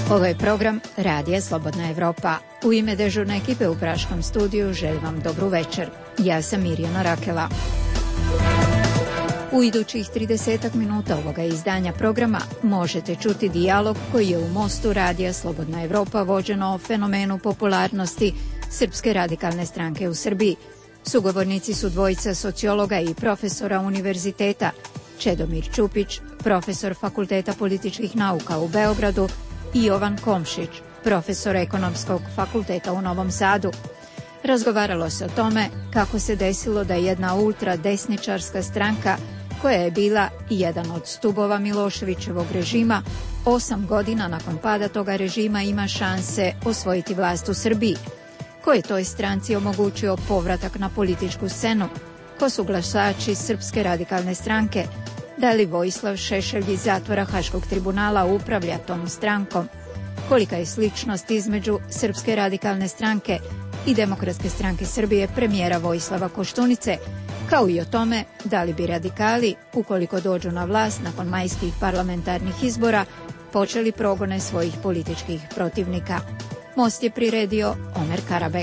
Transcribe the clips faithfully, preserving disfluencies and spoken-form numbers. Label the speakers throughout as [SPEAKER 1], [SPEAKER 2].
[SPEAKER 1] Ovo je program Radija Slobodna Evropa. U ime dežurne ekipe u Praškom studiju želim vam dobru večer. Ja sam Mirjana Rakela. U idućih tridesetak minuta ovoga izdanja programa možete čuti dijalog koji je u Mostu Radija Slobodna Evropa vođeno o fenomenu popularnosti Srpske radikalne stranke u Srbiji. Sugovornici su dvojica sociologa i profesora univerziteta, Čedomir Čupić, profesor Fakulteta političkih nauka u Beogradu, i Jovan Komšić, profesor Ekonomskog fakulteta u Novom Sadu. Razgovaralo se o tome kako se desilo da jedna ultradesničarska stranka, koja je bila jedan od stubova Miloševićevog režima, osam godina nakon pada toga režima ima šanse osvojiti vlast u Srbiji. Ko je toj stranci omogućio povratak na političku scenu? Ko su glasači Srpske radikalne stranke? Da li Vojislav Šešelj iz zatvora Haškog tribunala upravlja tom strankom? Kolika je sličnost između Srpske radikalne stranke i Demokratske stranke Srbije premijera Vojislava Koštunice, kao i o tome da li bi radikali, ukoliko dođu na vlast nakon majskih parlamentarnih izbora, počeli progone svojih političkih protivnika. Most je priredio Omer Karabek.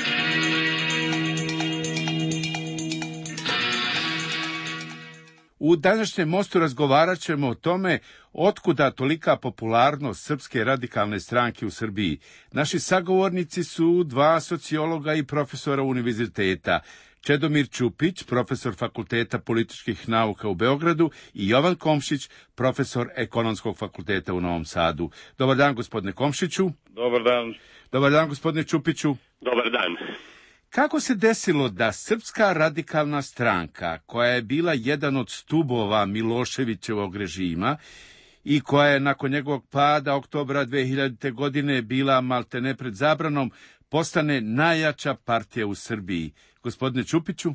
[SPEAKER 2] U današnjem Mostu razgovarat ćemo o tome otkuda tolika popularnost Srpske radikalne stranke u Srbiji. Naši sagovornici su dva sociologa i profesora univerziteta, Čedomir Čupić, profesor Fakulteta političkih nauka u Beogradu, i Jovan Komšić, profesor Ekonomskog fakulteta u Novom Sadu. Dobar dan, gospodine Komšiću.
[SPEAKER 3] Dobar dan.
[SPEAKER 2] Dobar dan, gospodine Čupiću.
[SPEAKER 3] Dobar dan.
[SPEAKER 2] Kako se desilo da Srpska radikalna stranka, koja je bila jedan od stubova Miloševićevog režima i koja je nakon njegovog pada oktobra dve hiljadite. godine bila maltene pred zabranom, postane najjača partija u Srbiji? Gospodine Čupiću?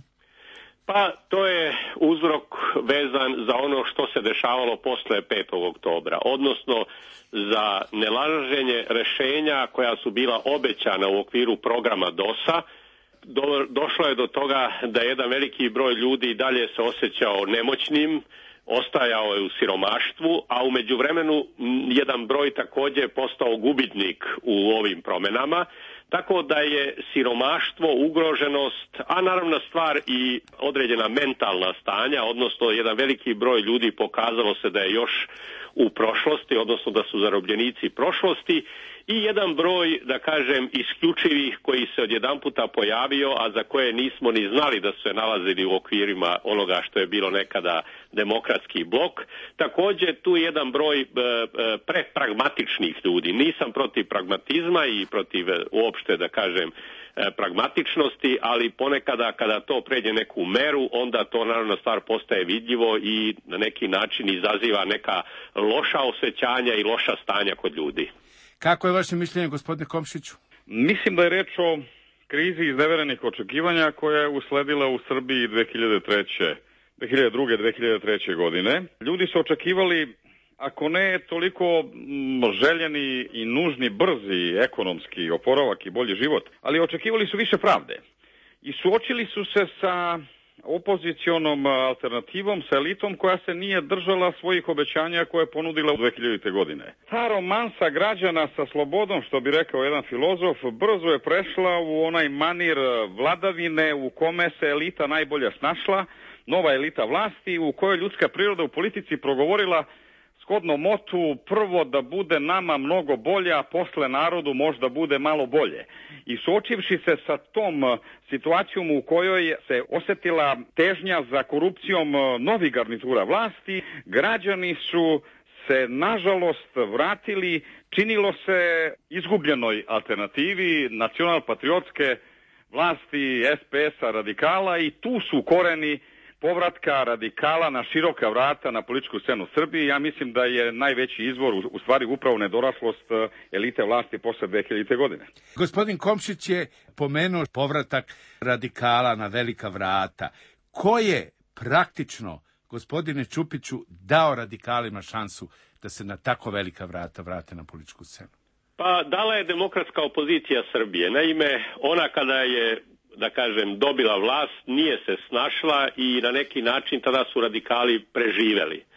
[SPEAKER 3] Pa to je uzrok vezan za ono što se dešavalo posle petog oktobra, odnosno za nelaženje rešenja koja su bila obećana u okviru programa DOS-a. Do, došlo je do toga da jedan veliki broj ljudi i dalje se osjećao nemoćnim, ostajao je u siromaštvu, a u međuvremenu jedan broj također postao gubitnik u ovim promenama, tako da je siromaštvo, ugroženost, a naravno stvar i određena mentalna stanja, odnosno jedan veliki broj ljudi pokazalo se da je još u prošlosti, odnosno da su zarobljenici prošlosti, i jedan broj, da kažem, isključivih koji se odjedanputa pojavio, a za koje nismo ni znali da su se nalazili u okvirima onoga što je bilo nekada demokratski blok. Također tu je jedan broj e, e, prepragmatičnih ljudi. Nisam protiv pragmatizma i protiv e, uopšte, da kažem, e, pragmatičnosti, ali ponekada kada to pređe neku meru, onda to naravno stvar postaje vidljivo i na neki način izaziva neka loša osjećanja i loša stanja kod ljudi.
[SPEAKER 2] Kako je vaše mišljenje, gospodine Komšiću?
[SPEAKER 4] Mislim da je reč o krizi izneverenih očekivanja koja je usledila u Srbiji dve hiljade treće. dve hiljade druge. dve hiljade treće. godine. Ljudi su očekivali, ako ne toliko željeni i nužni brzi ekonomski oporavak i bolji život, ali očekivali su više pravde. I suočili su se sa opozicionom alternativom, sa elitom koja se nije držala svojih obećanja koje je ponudila u dve hiljadite. godine. Ta romansa građana sa slobodom, što bi rekao jedan filozof, brzo je prešla u onaj manir vladavine u kome se elita najbolje snašla, nova elita vlasti u kojoj ljudska priroda u politici progovorila shodno motu prvo da bude nama mnogo bolje, a posle narodu možda bude malo bolje. I suočivši se sa tom situacijom u kojoj se osjetila težnja za korupcijom novih garnitura vlasti, građani su se nažalost vratili, činilo se, izgubljenoj alternativi nacional-patriotske vlasti es pe es-a radikala, i tu su koreni povratka radikala na široka vrata na političku scenu Srbije. Ja mislim da je najveći izvor u stvari upravo nedoraslost elite vlasti posle dve hiljadite. godine.
[SPEAKER 2] Gospodin Komšić je pomenuo povratak radikala na velika vrata. Ko je praktično, gospodine Čupiću, dao radikalima šansu da se na tako velika vrata vrate na političku scenu?
[SPEAKER 3] Pa dala je demokratska opozicija Srbije. Naime, ona kada je, da kažem, dobila vlast, nije se snašla i na neki način tada su radikali preživeli.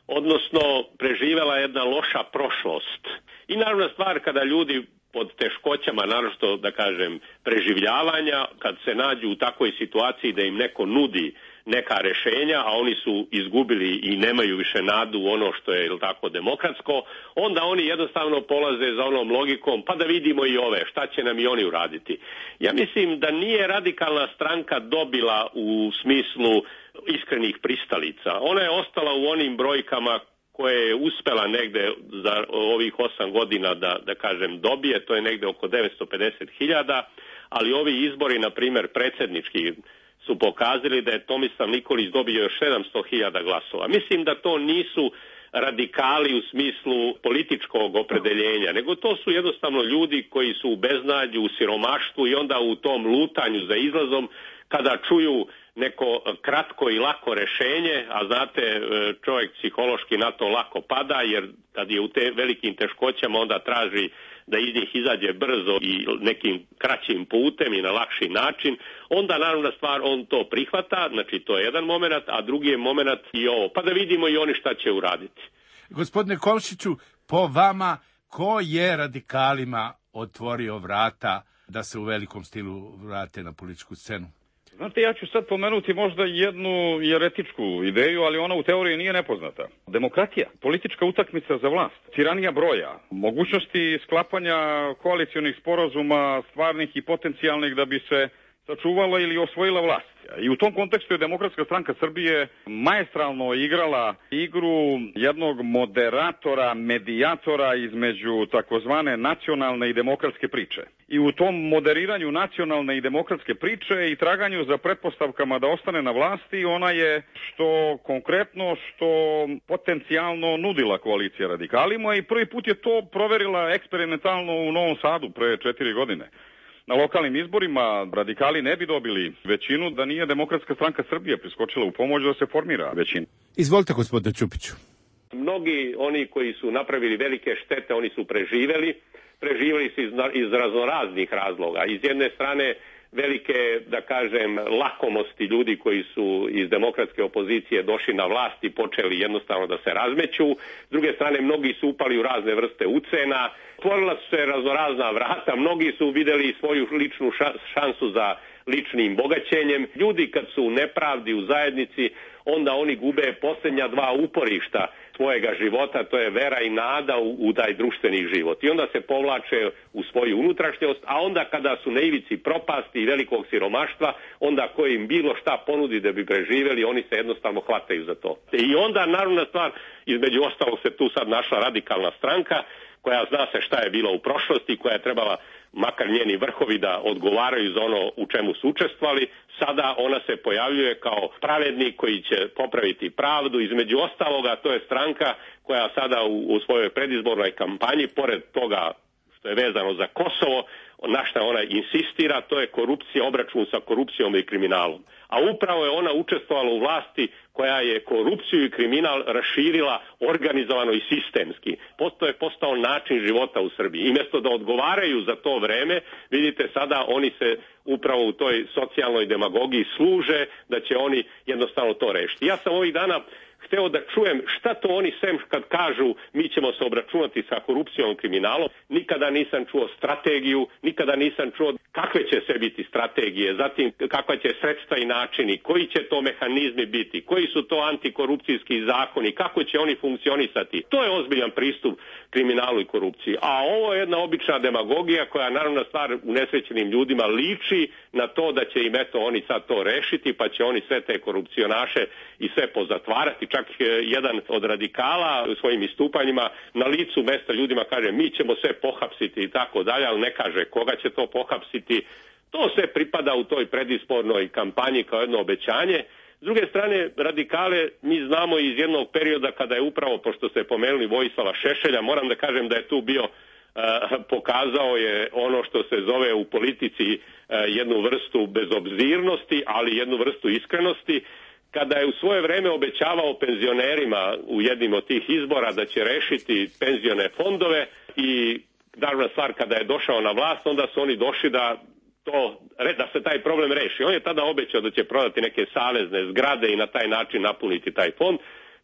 [SPEAKER 3] odnosno preživela jedna loša prošlost. I naravno stvar kada ljudi pod teškoćama, naročito da kažem preživljavanja, kad se nađu u takvoj situaciji da im neko nudi neka rešenja, a oni su izgubili i nemaju više nadu u ono što je, ili tako, demokratsko, onda oni jednostavno polaze za onom logikom, pa da vidimo i ove, šta će nam i oni uraditi. Ja mislim da nije radikalna stranka dobila u smislu iskrenih pristalica. Ona je ostala u onim brojkama koje je uspela negde za ovih osam godina da, da kažem, dobije, to je negde oko devetsto pedeset hiljada, ali ovi izbori, na primjer, predsjednički, su pokazali da je Tomislav Nikolić dobio još sedamsto hiljada glasova. Mislim da to nisu radikali u smislu političkog opredeljenja, nego to su jednostavno ljudi koji su u beznadju, u siromaštvu i onda u tom lutanju za izlazom, kada čuju neko kratko i lako rešenje, a znate, čovjek psihološki na to lako pada, jer kad je u te velikim teškoćama onda traži da iz njih izađe brzo i nekim kraćim putem i na lakši način, onda naravno stvar on to prihvata, znači to je jedan moment, a drugi je moment i ovo, pa da vidimo i oni šta će uraditi.
[SPEAKER 2] Gospodine Komšiću, po vama, ko je radikalima otvorio vrata da se u velikom stilu vrate na političku scenu?
[SPEAKER 4] Znate, ja ću sad pomenuti možda jednu jeretičku ideju, ali ona u teoriji nije nepoznata. Demokratija, politička utakmica za vlast, tiranija broja, mogućnosti sklapanja koalicionih sporazuma, stvarnih i potencijalnih da bi se sačuvala ili osvojila vlast. I u tom kontekstu je Demokratska stranka Srbije maestralno igrala igru jednog moderatora, medijatora između takozvane nacionalne i demokratske priče. I u tom moderiranju nacionalne i demokratske priče i traganju za pretpostavkama da ostane na vlasti, ona je što konkretno, što potencijalno nudila koalicija radikalima i prvi put je to proverila eksperimentalno u Novom Sadu pre četiri godine. Na lokalnim izborima radikali ne bi dobili većinu da nije Demokratska stranka Srbije priskočila u pomoć da se formira većina.
[SPEAKER 2] Izvolite, gospodine Ćupiću.
[SPEAKER 3] Mnogi oni koji su napravili velike štete, oni su preživeli. Preživeli su iz, iz raznoraznih razloga. Iz jedne strane velike, da kažem, lakomosti ljudi koji su iz demokratske opozicije došli na vlast i počeli jednostavno da se razmeću. S druge strane, mnogi su upali u razne vrste ucena. Otvorila su se raznorazna vrata, mnogi su vidjeli svoju ličnu šansu za ličnim bogaćenjem. Ljudi kad su u nepravdi u zajednici, onda oni gube posljednja dva uporišta svojega života, to je vera i nada u, u taj društveni život. I onda se povlače u svoju unutrašnjost, a onda kada su na ivici propasti i velikog siromaštva, onda ko im bilo šta ponudi da bi preživjeli, oni se jednostavno hvataju za to. I onda naravna stvar, između ostalog se tu sad našla radikalna stranka, koja zna se šta je bilo u prošlosti, koja je trebala makar njeni vrhovi da odgovaraju za ono u čemu su učestvovali. Sada ona se pojavljuje kao pravednik koji će popraviti pravdu. Između ostaloga, to je stranka koja sada u, u svojoj predizbornoj kampanji, pored toga što je vezano za Kosovo, na šta ona insistira, to je korupcija, obračun sa korupcijom i kriminalom. A upravo je ona učestvovala u vlasti koja je korupciju i kriminal raširila organizovano i sistemski. To je postao način života u Srbiji. I mjesto da odgovaraju za to vreme, vidite sada oni se upravo u toj socijalnoj demagogiji služe da će oni jednostavno to rešiti. Ja sam ovih dana hteo da čujem šta to oni sem kad kažu mi ćemo se obračunati sa korupcijom i kriminalom. Nikada nisam čuo strategiju, nikada nisam čuo kakve će sve biti strategije, zatim kakva će sredstva i načini, koji će to mehanizmi biti, koji su to antikorupcijski zakoni, kako će oni funkcionisati. To je ozbiljan pristup kriminalu i korupciji. A ovo je jedna obična demagogija koja naravno stvar unesrećenim ljudima liči na to da će im eto oni sad to rešiti pa će oni sve te korupcionaše i sve pozatvarati. Čak jedan od radikala u svojim istupanjima na licu mesta ljudima kaže mi ćemo sve pohapsiti i tako dalje, ali ne kaže koga će to pohapsiti. To sve pripada u toj predizbornoj kampanji kao jedno obećanje. S druge strane, radikale mi znamo iz jednog perioda kada je upravo, pošto ste pomenuli Vojislava Šešelja, moram da kažem da je tu bio, uh, pokazao je ono što se zove u politici uh, jednu vrstu bezobzirnosti, ali jednu vrstu iskrenosti, kada je u svoje vreme obećavao penzionerima u jednim od tih izbora da će rešiti penzione fondove i naravna stvar kada je došao na vlast, onda su oni došli da to, da se taj problem reši. On je tada obećao da će prodati neke savezne zgrade i na taj način napuniti taj fond.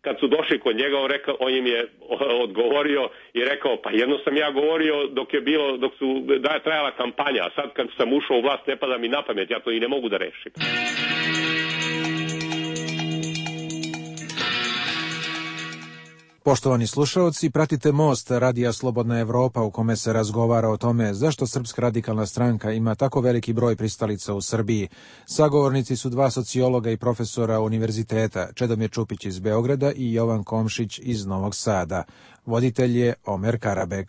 [SPEAKER 3] kad su došli kod njega, on, rekao, on im je odgovorio i rekao, pa jedno sam ja govorio dok je bilo, dok su da je trajala kampanja, a sad kad sam ušao u vlast ne pada mi na pamet, ja to i ne mogu da rešim.
[SPEAKER 5] Poštovani slušaoci, pratite Most Radija Slobodna Evropa u kome se razgovara o tome zašto Srpska radikalna stranka ima tako veliki broj pristalica u Srbiji. Sagovornici su dva sociologa i profesora univerziteta, Čedomir Čupić iz Beograda i Jovan Komšić iz Novog Sada. Voditelj je Omer Karabeg.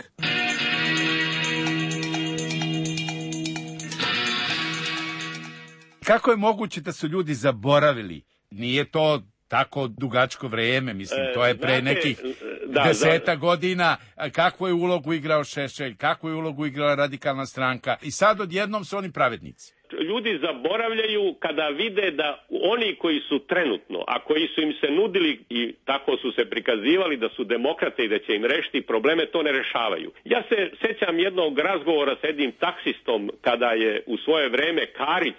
[SPEAKER 2] Kako je moguće da su ljudi zaboravili? Nije to tako dugačko vreme, mislim, to je pre
[SPEAKER 3] Znate,
[SPEAKER 2] nekih
[SPEAKER 3] da,
[SPEAKER 2] deseta
[SPEAKER 3] da.
[SPEAKER 2] godina, kakvu je ulogu igrao Šešelj, kakvu je ulogu igrala radikalna stranka i sad odjednom su oni pravednici.
[SPEAKER 3] Ljudi zaboravljaju kada vide da oni koji su trenutno, a koji su im se nudili i tako su se prikazivali da su demokrate i da će im rešiti probleme, to ne rešavaju. Ja se sećam jednog razgovora sa jednim taksistom kada je u svoje vreme Karić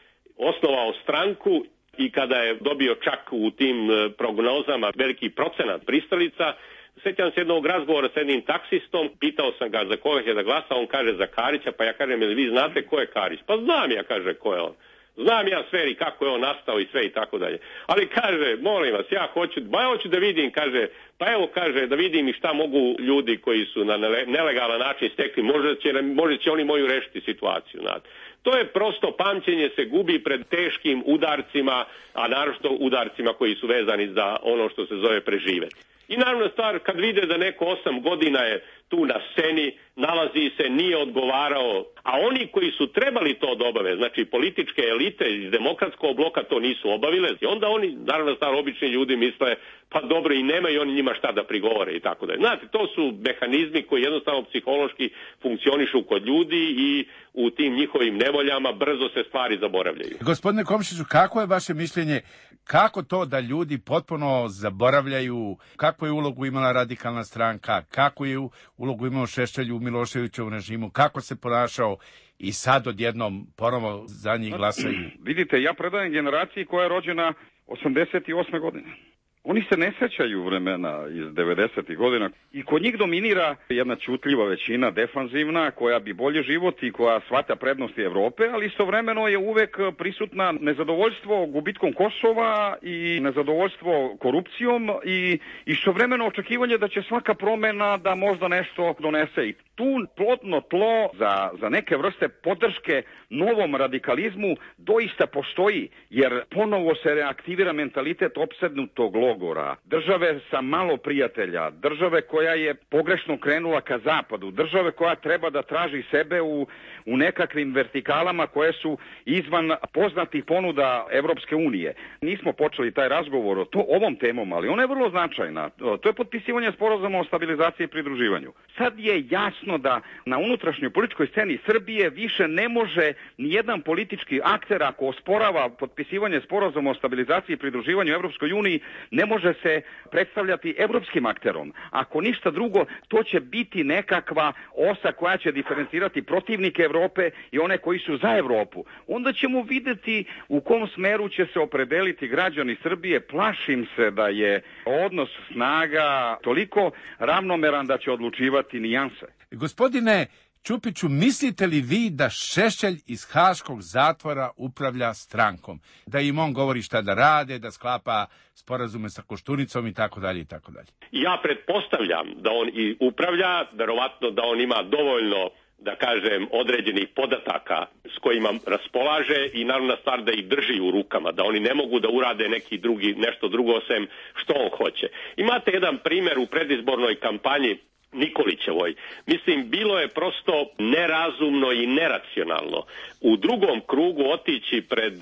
[SPEAKER 3] osnovao stranku i kada je dobio čak u tim prognozama veliki procenat pristalica. Sećam se jednog razgovora sa jednim taksistom, pitao sam ga za koga će da glasa, on kaže za Karića, pa ja kažem, jel vi znate ko je Karić? Pa znam ja, kaže, ko je on. Znam ja sve i kako je on nastao i sve i tako dalje. Ali kaže, molim vas, ja hoću, ba ja hoću da vidim, kaže, pa evo kaže, da vidim i šta mogu ljudi koji su na nelegalan način stekli, možda će, možda će oni moju rešiti situaciju, znate. To je prosto, pamćenje se gubi pred teškim udarcima, a naročito udarcima koji su vezani za ono što se zove preživeti. I naravno stvar, kad vide da neko osam godina je tu na sceni, nalazi se, nije odgovarao, a oni koji su trebali to da obave, znači političke elite iz demokratskog bloka to nisu obavile, i onda oni, naravno stvar, obični ljudi misle, pa dobro, i nemaju oni njima šta da prigovore i tako da. Znate, to su mehanizmi koji jednostavno psihološki funkcionišu kod ljudi i u tim njihovim nevoljama brzo se stvari zaboravljaju.
[SPEAKER 2] Gospodine Komšiću, kako je vaše mišljenje, kako to da ljudi potpuno zaboravljaju kakvu je ulogu imala radikalna stranka, kakvu je ulogu imao Šešelj u Miloševićevom režimu, kako se ponašao i sad odjednom ponovo za njih glasaju?
[SPEAKER 4] Vidite, ja predajem generaciji koja je rođena osamdeset osme godine. Oni se ne sećaju vremena iz devedesetih godina i kod njih dominira jedna ćutljiva većina, defanzivna, koja bi bolje život i koja shvata prednosti Evrope, ali istovremeno je uvek prisutna nezadovoljstvo gubitkom Kosova i nezadovoljstvo korupcijom i istovremeno očekivanje da će svaka promena da možda nešto donese. I tu plodno tlo za, za neke vrste podrške novom radikalizmu doista postoji, jer ponovo se reaktivira mentalitet opsednutog logora, države sa malo prijatelja, države koja je pogrešno krenula ka zapadu, države koja treba da traži sebe u, u nekakvim vertikalama koje su izvan poznatih ponuda Evropske unije. Nismo počeli taj razgovor o to, ovom temom, ali ona je vrlo značajna. To je potpisivanje sporazuma o stabilizaciji i pridruživanju. Sad je jasno da na unutrašnjoj političkoj sceni Srbije više ne može nijedan politički akter, ako osporava potpisivanje sporazuma o stabilizaciji i pridruživanju Evropskoj uniji, ne može se predstavljati evropskim akterom. Ako ništa drugo, to će biti nekakva osa koja će diferencirati protivnike Evrope i one koji su za Evropu. Onda ćemo videti u kom smeru će se opredeliti građani Srbije. Plašim se da je odnos snaga toliko ravnomeran da će odlučivati nijanse.
[SPEAKER 2] Gospodine Čupiću, mislite li vi da Šešelj iz haškog zatvora upravlja strankom? Da im on govori šta da rade, da sklapa sporazume sa Koštunicom i tako dalje i tako dalje?
[SPEAKER 3] Ja pretpostavljam da on i upravlja, verovatno da on ima dovoljno, da kažem, određenih podataka s kojima raspolaže i naravno stvar da ih drži u rukama, da oni ne mogu da urade neki drugi, nešto drugo osim što on hoće. Imate jedan primjer u predizbornoj kampanji Nikolićevoj. Mislim, bilo je prosto nerazumno i neracionalno u drugom krugu otići pred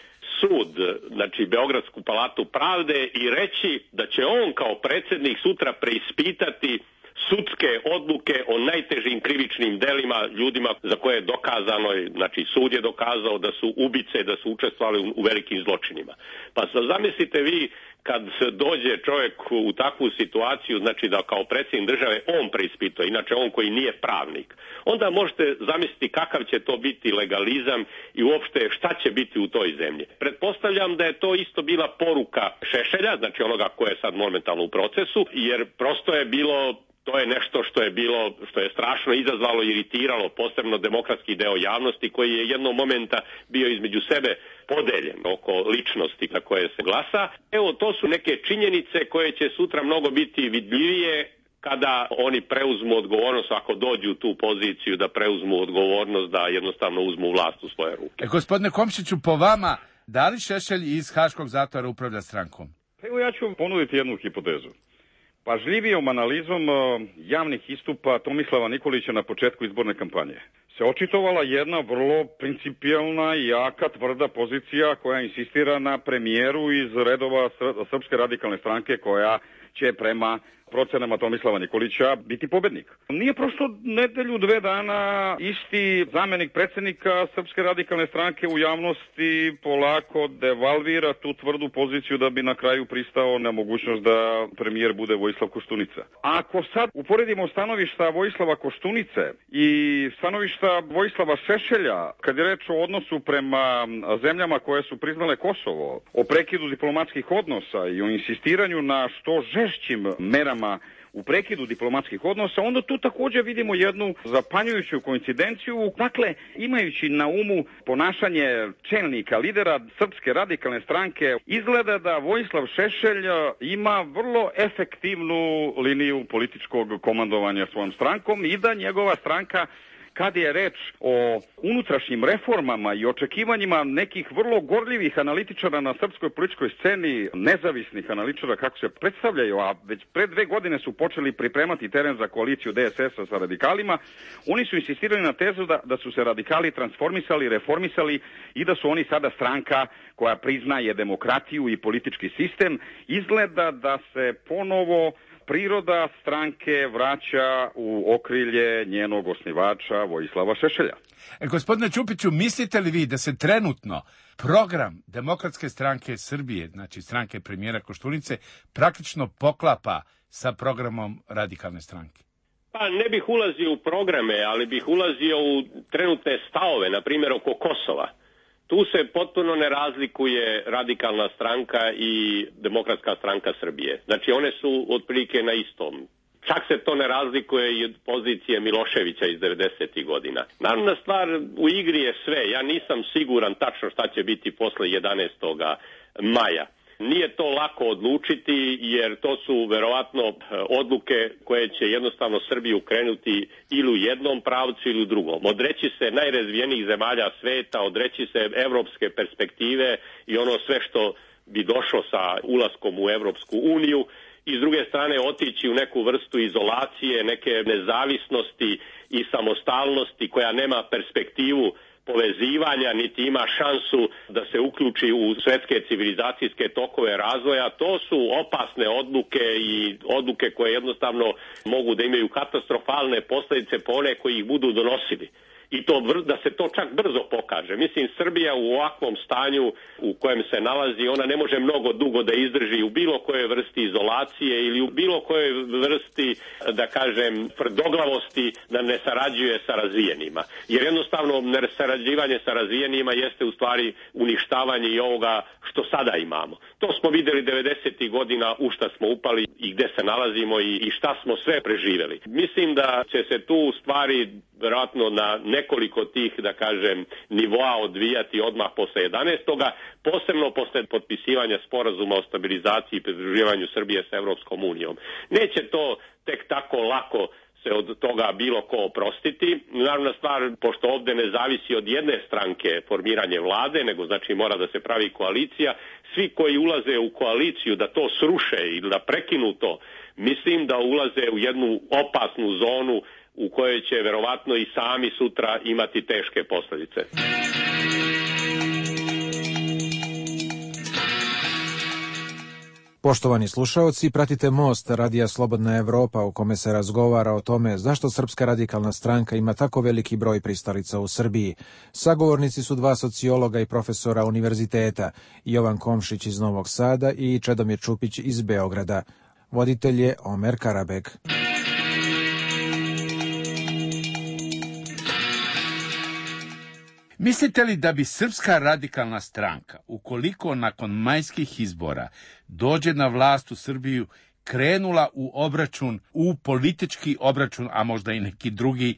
[SPEAKER 3] sud, znači Beogradsku palatu pravde, i reći da će on kao predsjednik sutra preispitati sudske odluke o najtežim krivičnim delima ljudima za koje je dokazano, znači sud je dokazao da su ubice, da su učestvovali u velikim zločinima. Pa zamislite vi kad dođe čovjek u takvu situaciju, znači da kao predsjednik države on preispituje, inače on koji nije pravnik, onda možete zamisliti kakav će to biti legalizam i uopšte šta će biti u toj zemlji. Pretpostavljam da je to isto bila poruka Šešelja, znači onoga ko je sad momentalno u procesu, jer prosto je bilo, to je nešto što je bilo, što je strašno izazvalo i iritiralo posebno demokratski deo javnosti koji je jednog momenta bio između sebe podeljen oko ličnosti na koje se glasa. Evo, to su neke činjenice koje će sutra mnogo biti vidljivije kada oni preuzmu odgovornost, ako dođu u tu poziciju da preuzmu odgovornost, da jednostavno uzmu vlast u svoje ruke.
[SPEAKER 2] E, gospodine Komšiću, po vama, da li Šešelj iz Haškog zatvora upravlja strankom?
[SPEAKER 4] Evo, ja ću ponuditi jednu hipotezu. Pažljivijom analizom javnih istupa Tomislava Nikolića na početku izborne kampanje se očitovala jedna vrlo principijelna, jaka, tvrda pozicija koja insistira na premijeru iz redova Srpske radikalne stranke koja će prema procenama Tomislava Nikolića biti pobednik. Nije prošlo nedelju, dve dana isti zamenik predsjednika Srpske radikalne stranke u javnosti polako devalvira tu tvrdu poziciju da bi na kraju pristao na mogućnost da premijer bude Vojislav Koštunica. Ako sad uporedimo stanovišta Vojislava Koštunice i stanovišta Vojislava Šešelja, kad je reč o odnosu prema zemljama koje su priznale Kosovo, o prekidu diplomatskih odnosa i o insistiranju na što žešćim merama u prekidu diplomatskih odnosa, onda tu također vidimo jednu zapanjujuću koincidenciju. Dakle, imajući na umu ponašanje čelnika, lidera Srpske radikalne stranke, izgleda da Vojislav Šešelj ima vrlo efektivnu liniju političkog komandovanja svojom strankom i da njegova stranka, kad je reč o unutrašnjim reformama i očekivanjima nekih vrlo gorljivih analitičara na srpskoj političkoj sceni, nezavisnih analitičara kako se predstavljaju, a već pre dve godine su počeli pripremati teren za koaliciju D S S-a sa radikalima, oni su insistirali na tezu da, da su se radikali transformisali, reformisali i da su oni sada stranka koja priznaje demokratiju i politički sistem. Izgleda da se ponovo priroda stranke vraća u okrilje njenog osnivača Vojislava Šešelja.
[SPEAKER 2] E, gospodine Čupiću, mislite li vi da se trenutno program Demokratske stranke Srbije, znači stranke premijera Koštunice, praktično poklapa sa programom Radikalne stranke?
[SPEAKER 3] Pa ne bih ulazio u programe, ali bih ulazio u trenutne stavove, na primjer oko Kosova. Tu se potpuno ne razlikuje Radikalna stranka i Demokratska stranka Srbije. Znači one su otprilike na istom. Čak se to ne razlikuje i od pozicije Miloševića iz devedesetih godina. Naravna stvar, u igri je sve. Ja nisam siguran tačno šta će biti posle jedanaestog maja. Nije to lako odlučiti jer to su verovatno odluke koje će jednostavno Srbiju krenuti ili u jednom pravcu ili u drugom. Odreći se najrazvijenijih zemalja sveta, odreći se evropske perspektive i ono sve što bi došlo sa ulaskom u Evropsku uniju i s druge strane otići u neku vrstu izolacije, neke nezavisnosti i samostalnosti koja nema perspektivu povezivanja, niti ima šansu da se uključi u svetske civilizacijske tokove razvoja. To su opasne odluke i odluke koje jednostavno mogu da imaju katastrofalne posljedice po one koji ih budu donosili. I to da se to čak brzo pokaže. Mislim, Srbija u ovakvom stanju u kojem se nalazi, ona ne može mnogo dugo da izdrži u bilo kojoj vrsti izolacije ili u bilo kojoj vrsti, da kažem, tvrdoglavosti da ne sarađuje sa razvijenima. Jer jednostavno nesarađivanje sa razvijenima jeste u stvari uništavanje i ovoga što sada imamo. To smo vidjeli devedesetih godina u šta smo upali i gde se nalazimo i, i šta smo sve preživjeli. Mislim da će se tu stvari vjerojatno na nekoliko tih, da kažem, nivoa odvijati odmah posle jedanaestoga posebno posle potpisivanja sporazuma o stabilizaciji i pridruživanju Srbije sa Evropskom unijom. Neće to tek tako lako se od toga bilo ko oprostiti. Naravna stvar, pošto ovde ne zavisi od jedne stranke formiranje vlade, nego znači mora da se pravi koalicija, svi koji ulaze u koaliciju da to sruše ili da prekinu to, mislim da ulaze u jednu opasnu zonu u kojoj će verovatno i sami sutra imati teške posljedice.
[SPEAKER 5] Poštovani slušaoci, pratite Most Radija Slobodna Evropa u kome se razgovara o tome zašto Srpska radikalna stranka ima tako veliki broj pristalica u Srbiji. Sagovornici su dva sociologa i profesora univerziteta, Jovan Komšić iz Novog Sada i Čedomir Čupić iz Beograda. Voditelj je Omer Karabek.
[SPEAKER 2] Mislite li da bi Srpska radikalna stranka, ukoliko nakon majskih izbora dođe na vlast u Srbiju, krenula u obračun, u politički obračun, a možda i neki drugi,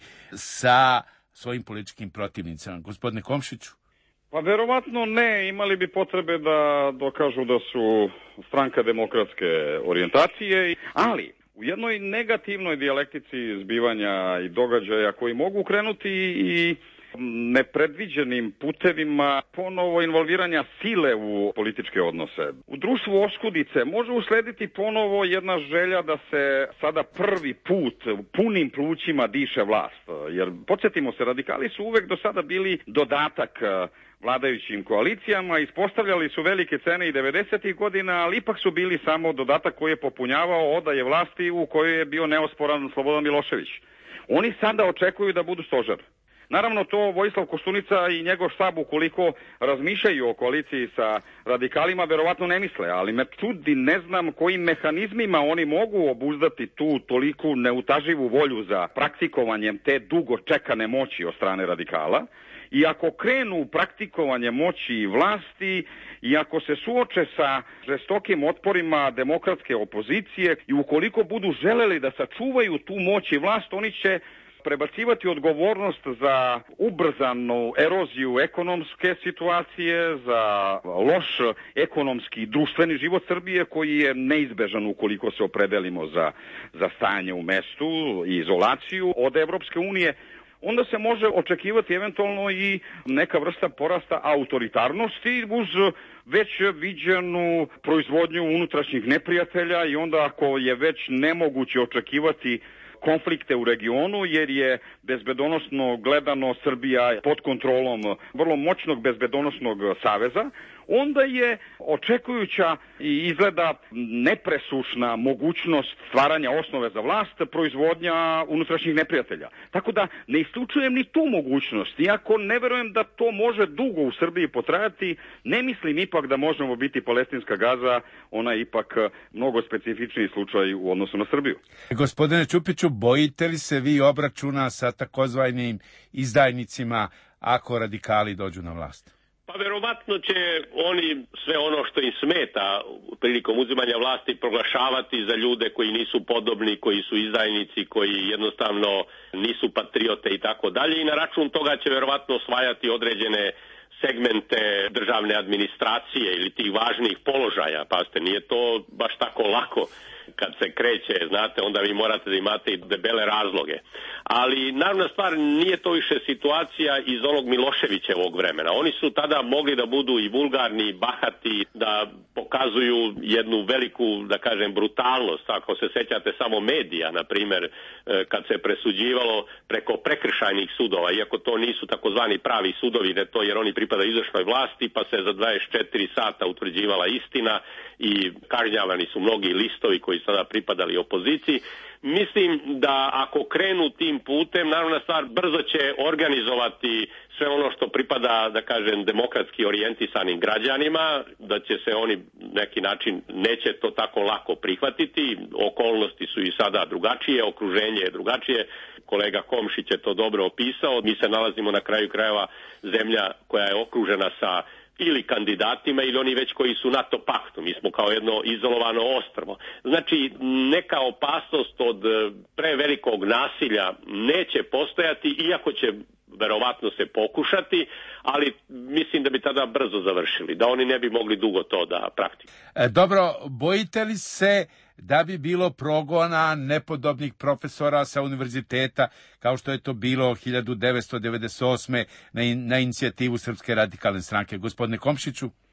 [SPEAKER 2] sa svojim političkim protivnicama? Gospodine Komšiću?
[SPEAKER 4] Pa verovatno ne, imali bi potrebe da dokažu da su stranka demokratske orijentacije, ali u jednoj negativnoj dijalektici zbivanja i događaja koji mogu krenuti i nepredviđenim putevima ponovo involviranja sile u političke odnose. U društvu oskudice može uslediti ponovo jedna želja da se sada prvi put punim plućima diše vlast. Jer, podsjetimo se, radikali su uvek do sada bili dodatak vladajućim koalicijama, ispostavljali su velike cene i devedesetih godina, ali ipak su bili samo dodatak koji je popunjavao odaje vlasti u kojoj je bio neosporan Slobodan Milošević. Oni sada očekuju da budu stožer. Naravno, to Vojislav Koštunica i njegov štab, ukoliko razmišljaju o koaliciji sa radikalima, verovatno ne misle, ali me čudi, ne znam kojim mehanizmima oni mogu obuzdati tu toliku neutaživu volju za praktikovanjem te dugo čekane moći od strane radikala. I ako krenu u praktikovanje moći i vlasti, i ako se suoče sa žestokim otporima demokratske opozicije i ukoliko budu želeli da sačuvaju tu moć i vlast, oni će prebacivati odgovornost za ubrzanu eroziju ekonomske situacije, za loš ekonomski i društveni život Srbije koji je neizbežan ukoliko se opredelimo za, za stanje u mestu i izolaciju od Evropske unije. Onda se može očekivati eventualno i neka vrsta porasta autoritarnosti uz već viđenu proizvodnju unutrašnjih neprijatelja i onda ako je već nemoguće očekivati konflikte u regionu, jer je bezbedonosno gledano Srbija pod kontrolom vrlo moćnog bezbedonosnog saveza, onda je očekujuća i izgleda nepresušna mogućnost stvaranja osnove za vlast proizvodnja unutrašnjih neprijatelja. Tako da ne isključujem ni tu mogućnost, iako ne verujem da to može dugo u Srbiji potrajati, ne mislim ipak da možemo biti palestinska Gaza, ona je ipak mnogo specifičniji slučaj u odnosu na Srbiju.
[SPEAKER 2] Gospodine Čupiću, bojite li se vi obračuna sa takozvanim izdajnicima ako radikali dođu na vlast?
[SPEAKER 3] Pa verovatno će oni sve ono što im smeta prilikom uzimanja vlasti proglašavati za ljude koji nisu podobni, koji su izdajnici, koji jednostavno nisu patriote i tako dalje, i na račun toga će verovatno osvajati određene segmente državne administracije ili tih važnih položaja. Pazite, nije to baš tako lako. Kad se kreće, znate, onda vi morate da imate i debele razloge. Ali, naravna stvar, nije to više situacija iz onog Miloševićevog vremena. Oni su tada mogli da budu i vulgarni, i bahati, da pokazuju jednu veliku, da kažem, brutalnost. Ako se sećate samo medija, na primjer, kad se presuđivalo preko prekršajnih sudova, iako to nisu takozvani pravi sudovi, ne to jer oni pripada izvršnoj vlasti, pa se za dvadeset četiri sata utvrđivala istina i kažnjavani su mnogi listovi koji sada pripadali opoziciji. Mislim da ako krenu tim putem, naravna stvar, brzo će organizovati sve ono što pripada, da kažem, demokratski orijentisanim građanima, da će se oni neki način, neće to tako lako prihvatiti, okolnosti su i sada drugačije, okruženje je drugačije, kolega Komšić je to dobro opisao, mi se nalazimo na kraju krajeva zemlja koja je okružena sa ili kandidatima ili oni već koji su NATO paktu. Mi smo kao jedno izolovano ostrvo. Znači, neka opasnost od prevelikog nasilja neće postojati, iako će verovatno se pokušati, ali mislim da bi tada brzo završili, da oni ne bi mogli dugo to da praktikuju.
[SPEAKER 2] E, dobro, bojite li se da bi bilo progona nepodobnih profesora sa univerziteta, kao što je to bilo hiljadu devetsto devedeset osme na, in, na inicijativu Srpske radikalne stranke? Gospodine Komšiću?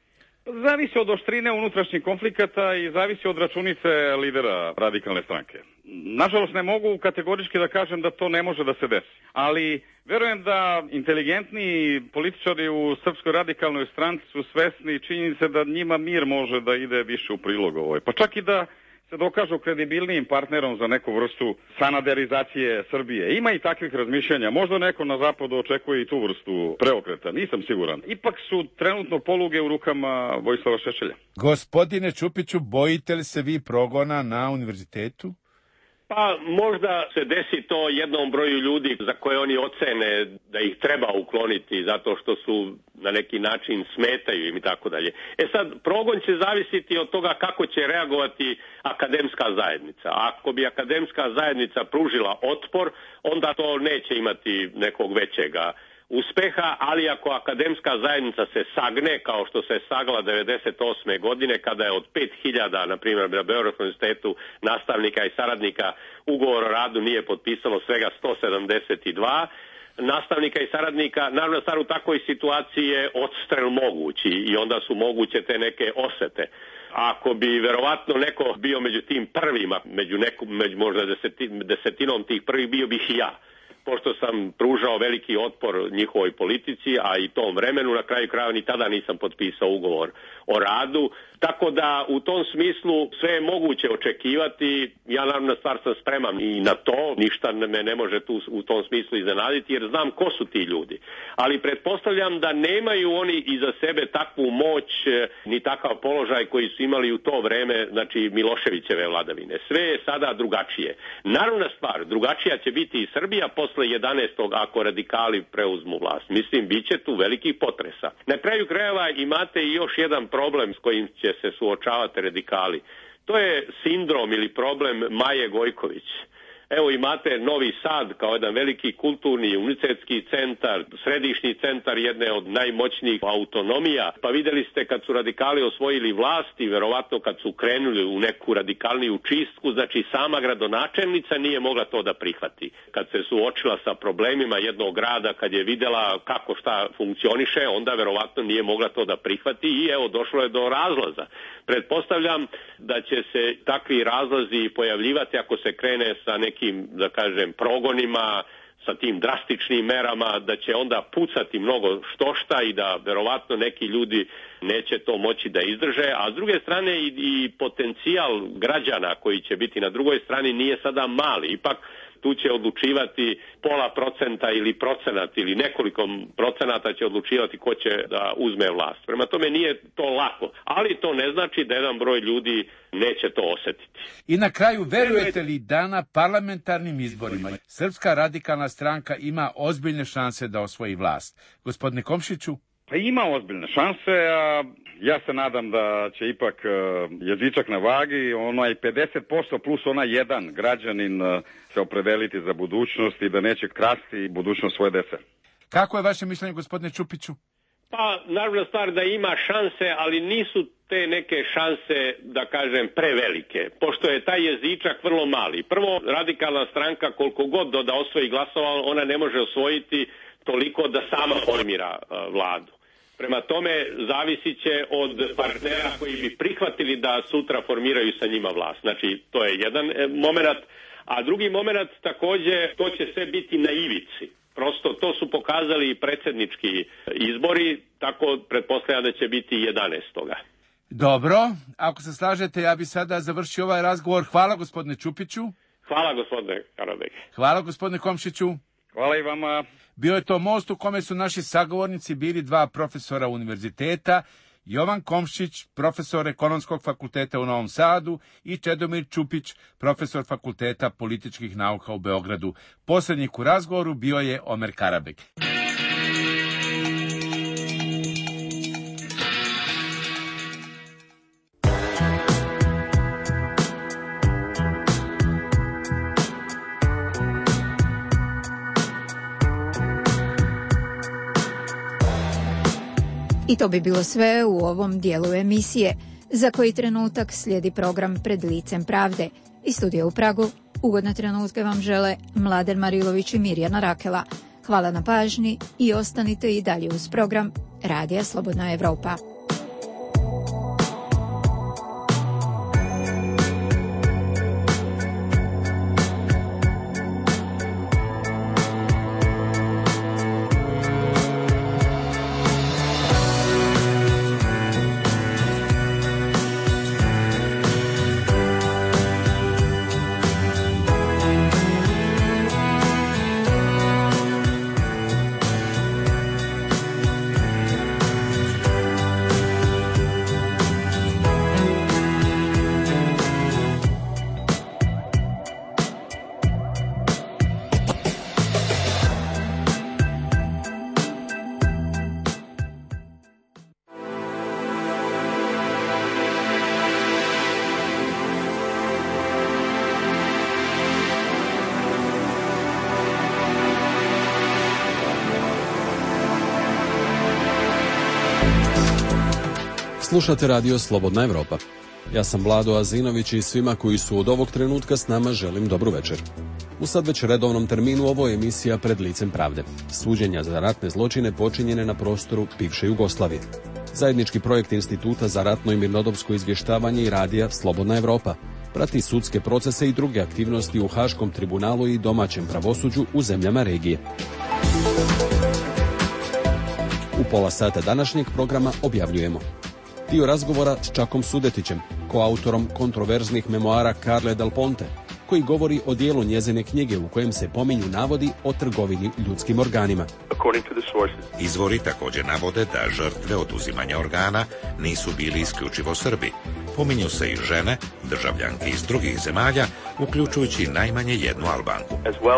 [SPEAKER 4] Zavisi od oštrine unutrašnjih konflikata i zavisi od računice lidera radikalne stranke. Nažalost, ne mogu kategorički da kažem da to ne može da se desi. Ali verujem da inteligentni političari u Srpskoj radikalnoj stranci su svesni činjenice da njima mir može da ide više u prilog ovoj. Pa čak i da se dokažu kredibilnijim partnerom za neku vrstu sanaderizacije Srbije. Ima i takvih razmišljanja. Možda neko na zapadu očekuje i tu vrstu preokreta. Nisam siguran. Ipak su trenutno poluge u rukama Vojislava Šešelja.
[SPEAKER 2] Gospodine Čupiću, bojite li se vi progona na univerzitetu?
[SPEAKER 3] Pa možda se desi to jednom broju ljudi za koje oni ocene da ih treba ukloniti zato što su na neki način smetaju im i tako dalje. E sad, progon će zavisiti od toga kako će reagovati akademska zajednica. Ako bi akademska zajednica pružila otpor, onda to neće imati nekog većega uspeha, ali ako akademska zajednica se sagne, kao što se sagla devedeset osme godine, kada je od pet hiljada, na primjer, na Beogradskom univerzitetu nastavnika i saradnika ugovor o radu nije potpisalo svega sto sedamdeset dva nastavnika i saradnika, naravno stvar u takvoj situaciji je odstrel mogući i onda su moguće te neke osvete. Ako bi verovatno neko bio među tim prvima, među, neku, među možda desetin, desetinom tih prvih, bio bih i ja. Pošto sam pružao veliki otpor njihovoj politici, a i tom vremenu, na kraju krajeva ni tada nisam potpisao ugovor o radu. Tako da u tom smislu sve je moguće očekivati. Ja naravno stvar sam spreman i na to, ništa me ne može tu u tom smislu iznenaditi jer znam ko su ti ljudi. Ali pretpostavljam da nemaju oni iza sebe takvu moć ni takav položaj koji su imali u to vreme, znači Miloševićeve vladavine. Sve je sada drugačije. Naravna stvar, drugačija će biti i Srbija posle jedanaestog ako radikali preuzmu vlast. Mislim, bit će tu velikih potresa. Na kraju krajeva imate i još jedan problem s kojim će se suočavati radikali. To je sindrom ili problem Maje Gojković. Evo imate Novi Sad kao jedan veliki kulturni univerzitetski centar, središnji centar jedne od najmoćnijih autonomija. Pa vidjeli ste kad su radikali osvojili vlast i verovatno kad su krenuli u neku radikalniju čistku, znači sama gradonačelnica nije mogla to da prihvati. Kad se suočila sa problemima jednog grada, kad je vidjela kako šta funkcioniše, onda verovatno nije mogla to da prihvati i evo došlo je do razlaza. Pretpostavljam da će se takvi razlazi pojavljivati ako se krene sa nekim, da kažem, progonima, sa tim drastičnim merama, da će onda pucati mnogo štošta i da verovatno neki ljudi neće to moći da izdrže, a s druge strane i, i potencijal građana koji će biti na drugoj strani nije sada mali. Ipak tu će odlučivati pola procenta ili procenat ili nekoliko procenata će odlučivati ko će da uzme vlast. Prema tome nije to lako, ali to ne znači da jedan broj ljudi neće to osjetiti.
[SPEAKER 2] I na kraju, verujete li da na parlamentarnim izborima Srpska radikalna stranka ima ozbiljne šanse da osvoji vlast? Gospodine Komšiću?
[SPEAKER 4] Pa ima ozbiljne šanse, a ja se nadam da će ipak jezičak na vagi, onaj pedeset posto plus onaj jedan građanin se opredeliti za budućnost i da neće krasti budućnost svoje dece.
[SPEAKER 2] Kako je vaše mišljenje, gospodine Čupiću?
[SPEAKER 3] Pa, naravno stvar da ima šanse, ali nisu te neke šanse, da kažem, prevelike, pošto je taj jezičak vrlo mali. Prvo, radikalna stranka, koliko god da osvoji glasova, ona ne može osvojiti toliko da sama formira uh, vladu. Prema tome, zavisit će od partnera koji bi prihvatili da sutra formiraju sa njima vlast. Znači, to je jedan e, moment, a drugi moment također, to će sve biti na ivici. Prosto to su pokazali i predsjednički izbori, tako pretpostavljam da će biti jedanaestoga
[SPEAKER 2] Dobro, ako se slažete, ja bi sada završio ovaj razgovor. Hvala gospodine Čupiću.
[SPEAKER 3] Hvala gospodine Karabek.
[SPEAKER 2] Hvala gospodine Komšiću.
[SPEAKER 4] Hvala i vama.
[SPEAKER 2] Bio je to most u kome su naši sagovornici bili dva profesora univerziteta, Jovan Komšić, profesor Ekonomskog fakulteta u Novom Sadu i Čedomir Čupić, profesor Fakulteta političkih nauka u Beogradu. Posrednik u razgovoru bio je Omer Karabek.
[SPEAKER 1] I to bi bilo sve u ovom dijelu emisije, za koji trenutak slijedi program Pred licem pravde. Iz studija u Pragu ugodne trenutke vam žele Mladen Marilović i Mirjana Rakela. Hvala na pažnji i ostanite i dalje uz program Radija Slobodna Evropa.
[SPEAKER 6] Slušate radio Slobodna Evropa. Ja sam Vlado Azinović i svima koji su od ovog trenutka s nama želim dobru večer. U sad već redovnom terminu ovo je emisija Pred licem pravde. Suđenja za ratne zločine počinjene na prostoru bivše Jugoslavije. Zajednički projekt Instituta za ratno i mirnodopsko izvještavanje i radija Slobodna Evropa prati sudske procese i druge aktivnosti u Haškom tribunalu i domaćem pravosuđu u zemljama regije. U pola sata današnjeg programa objavljujemo dio razgovora s Čakom Sudetićem, koautorom kontroverznih memoara Carle Del Ponte, koji govori o dijelu njezine knjige u kojem se pominju navodi o trgovini ljudskim organima.
[SPEAKER 7] Izvori također navode da žrtve oduzimanja organa nisu bili isključivo Srbi. Pominju se i žene, državljanke iz drugih zemalja, uključujući najmanje jednu Albanku.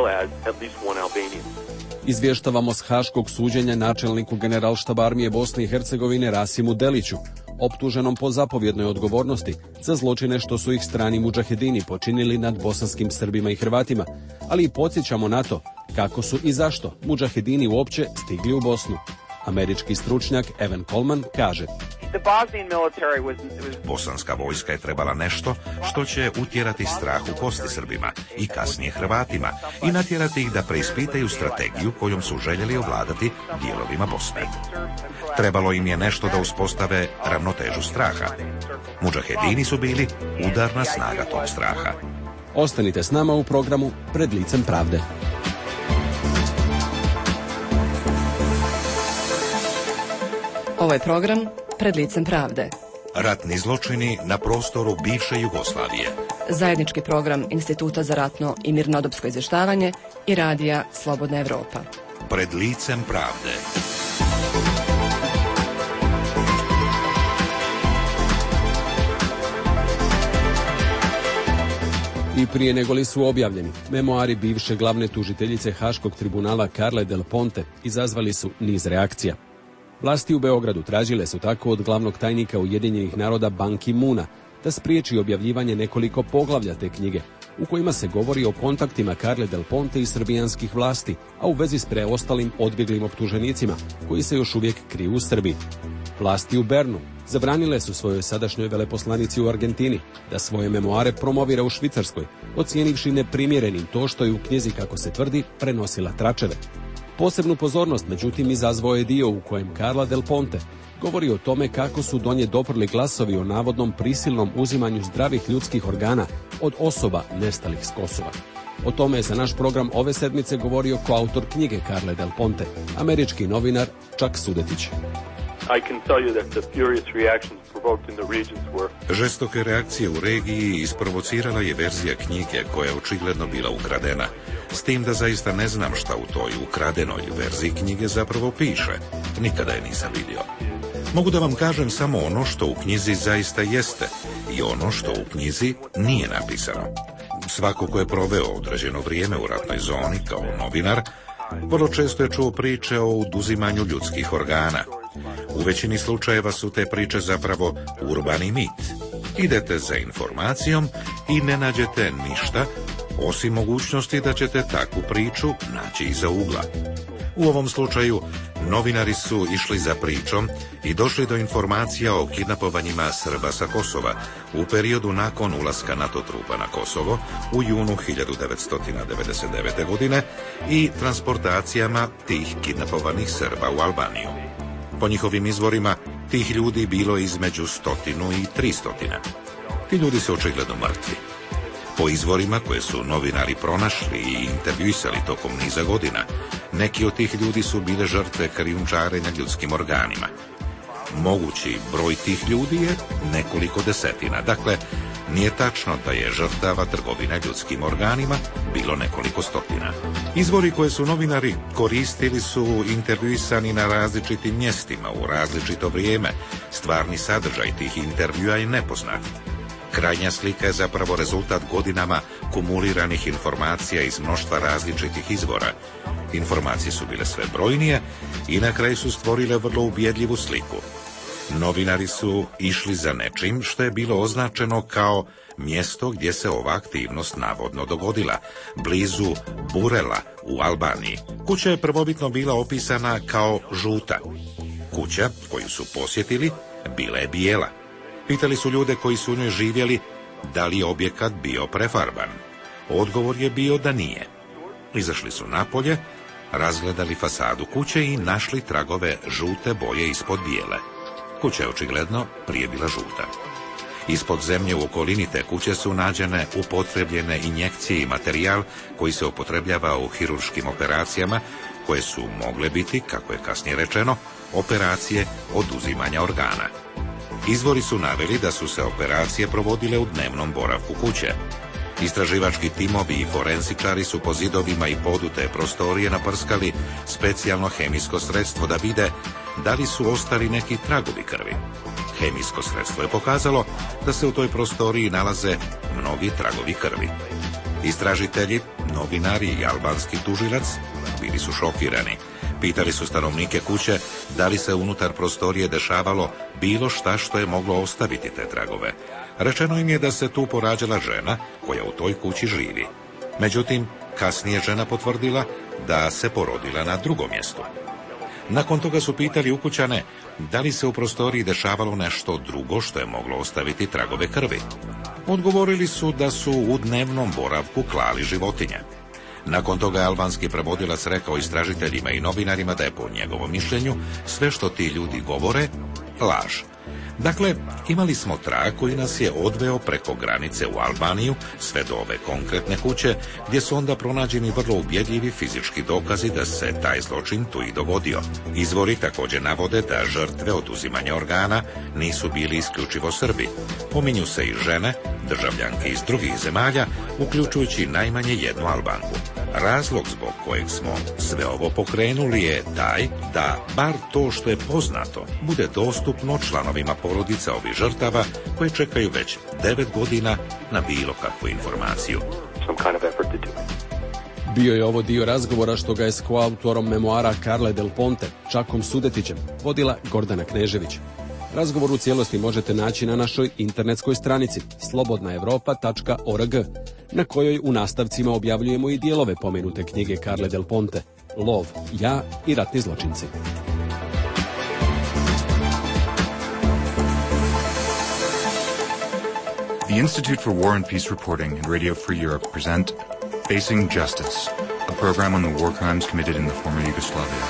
[SPEAKER 6] Izvještavamo s haškog suđenja načelniku Generalštaba armije Bosne i Hercegovine Rasimu Deliću, optuženom po zapovjednoj odgovornosti za zločine što su ih strani mudžahedini počinili nad bosanskim Srbima i Hrvatima, ali i podsjećamo na to kako su i zašto mudžahedini uopće stigli u Bosnu. Američki stručnjak Evan Coleman kaže:
[SPEAKER 7] Bosanska vojska je trebala nešto što će utjerati strah u kosti Srbima i kasnije Hrvatima i natjerati ih da preispitaju strategiju kojom su željeli ovladati dijelovima Bosne. Trebalo im je nešto da uspostave ravnotežu straha. Mudžahedini su bili udarna snaga tog straha.
[SPEAKER 6] Ostanite s nama u programu Pred licem pravde.
[SPEAKER 8] Ovo je program Pred licem pravde.
[SPEAKER 7] Ratni zločini na prostoru bivše Jugoslavije.
[SPEAKER 8] Zajednički program Instituta za ratno i mirnodopsko izvještavanje i radija Slobodna Evropa.
[SPEAKER 7] Pred licem pravde.
[SPEAKER 6] I prije nego li su objavljeni, memoari bivše glavne tužiteljice Haškog tribunala Carle Del Ponte izazvali su niz reakcija. Vlasti u Beogradu tražile su tako od glavnog tajnika Ujedinjenih naroda Ban Ki-moona da spriječi objavljivanje nekoliko poglavlja te knjige, u kojima se govori o kontaktima Carle Del Ponte i srbijanskih vlasti, a u vezi s preostalim odbjeglim optuženicima, koji se još uvijek kriju u Srbiji. Vlasti u Bernu zabranile su svojoj sadašnjoj veleposlanici u Argentini da svoje memoare promovira u Švicarskoj, ocijenivši neprimjerenim to što je u knjizi, kako se tvrdi, prenosila tračeve. Posebnu pozornost, međutim, izazvao je dio u kojem Carla Del Ponte govori o tome kako su do nje doprli glasovi o navodnom prisilnom uzimanju zdravih ljudskih organa od osoba nestalih s Kosova. O tome je za naš program ove sedmice govorio koautor knjige Carle Del Ponte, američki novinar Čak Sudetić.
[SPEAKER 7] Žestoke reakcije u regiji isprovocirala je verzija knjige koja je očigledno bila ukradena. S tim da zaista ne znam šta u toj ukradenoj verziji knjige zapravo piše. Nikada je nisam vidio. Mogu da vam kažem samo ono što u knjizi zaista jeste i ono što u knjizi nije napisano. Svako ko je proveo određeno vrijeme u ratnoj zoni kao novinar, vrlo često je čuo priče o oduzimanju ljudskih organa. U većini slučajeva su te priče zapravo urbani mit. Idete za informacijom i ne nađete ništa, osim mogućnosti da ćete takvu priču naći iza ugla. U ovom slučaju, novinari su išli za pričom i došli do informacija o kidnapovanjima Srba sa Kosova u periodu nakon ulaska NATO trupa na Kosovo u junu hiljadu devetsto devedeset devete. godine i transportacijama tih kidnapovanih Srba u Albaniju. Po njihovim izvorima, tih ljudi bilo između stotinu i tristotina. Ti ljudi su očigledno mrtvi. Po izvorima koje su novinari pronašli i intervjuisali tokom niza godina, neki od tih ljudi su bile žrtve krijumčarenja ljudskim organima. Mogući broj tih ljudi je nekoliko desetina. Dakle, nije tačno da je žrtava trgovina ljudskim organima bilo nekoliko stotina. Izvori koje su novinari koristili su intervjuisani na različitim mjestima u različito vrijeme. Stvarni sadržaj tih intervjua je nepoznat. Krajnja slika je zapravo rezultat godinama kumuliranih informacija iz mnoštva različitih izvora. Informacije su bile sve brojnije i na kraju su stvorile vrlo ubjedljivu sliku. Novinari su išli za nečim što je bilo označeno kao mjesto gdje se ova aktivnost navodno dogodila, blizu Burela u Albaniji. Kuća je prvobitno bila opisana kao žuta. Kuća koju su posjetili bila je bijela. Pitali su ljude koji su u njoj živjeli da li je objekat bio prefarban. Odgovor je bio da nije. Izašli su napolje, razgledali fasadu kuće i našli tragove žute boje ispod bijele. Kuća je očigledno prije bila žuta. Ispod zemlje u okolini te kuće su nađene upotrebljene injekcije i materijal koji se upotrebljava u hirurškim operacijama, koje su mogle biti, kako je kasnije rečeno, operacije oduzimanja organa. Izvori su naveli da su se operacije provodile u dnevnom boravku kuće. Istraživački timovi i forenzičari su po zidovima i podu te prostorije naprskali specijalno hemijsko sredstvo da vide da li su ostali neki tragovi krvi. Hemijsko sredstvo je pokazalo da se u toj prostoriji nalaze mnogi tragovi krvi. Istražitelji, novinari i albanski tužilac bili su šokirani. Pitali su stanovnike kuće da li se unutar prostorije dešavalo bilo šta što je moglo ostaviti te tragove. Rečeno im je da se tu porađala žena koja u toj kući živi. Međutim, kasnije žena potvrdila da se porodila na drugom mjestu. Nakon toga su pitali ukućane da li se u prostoriji dešavalo nešto drugo što je moglo ostaviti tragove krvi. Odgovorili su da su u dnevnom boravku klali životinje. Nakon toga je albanski prevodilac rekao istražiteljima i novinarima da je po njegovom mišljenju sve što ti ljudi govore laž. Dakle, imali smo trag koji nas je odveo preko granice u Albaniju sve do ove konkretne kuće, gdje su onda pronađeni vrlo ubjedljivi fizički dokazi da se taj zločin tu i dogodio. Izvori također navode da žrtve oduzimanja organa nisu bili isključivo Srbi. Pominju se i žene, državljanke iz drugih zemalja, uključujući najmanje jednu Albanku. Razlog zbog kojeg smo sve ovo pokrenuli je taj da bar to što je poznato bude dostupno članovima porodica ovih žrtava koji čekaju već devet godina na bilo kakvu informaciju.
[SPEAKER 6] Bio je ovo dio razgovora što ga je s koautorom memoara Carle Del Ponte, Čakom Sudetićem, vodila Gordana Knežević. Razgovor u cijelosti možete naći na našoj internetskoj stranici slobodna europa tačka org, na kojoj u nastavcima objavljujemo i dijelove pomenute knjige Carle Del Ponte, Lov, ja i ratni zločinci.
[SPEAKER 9] The Institute for War and Peace Reporting and Radio Free Europe present Facing Justice, a program on the war crimes committed in the former Yugoslavia.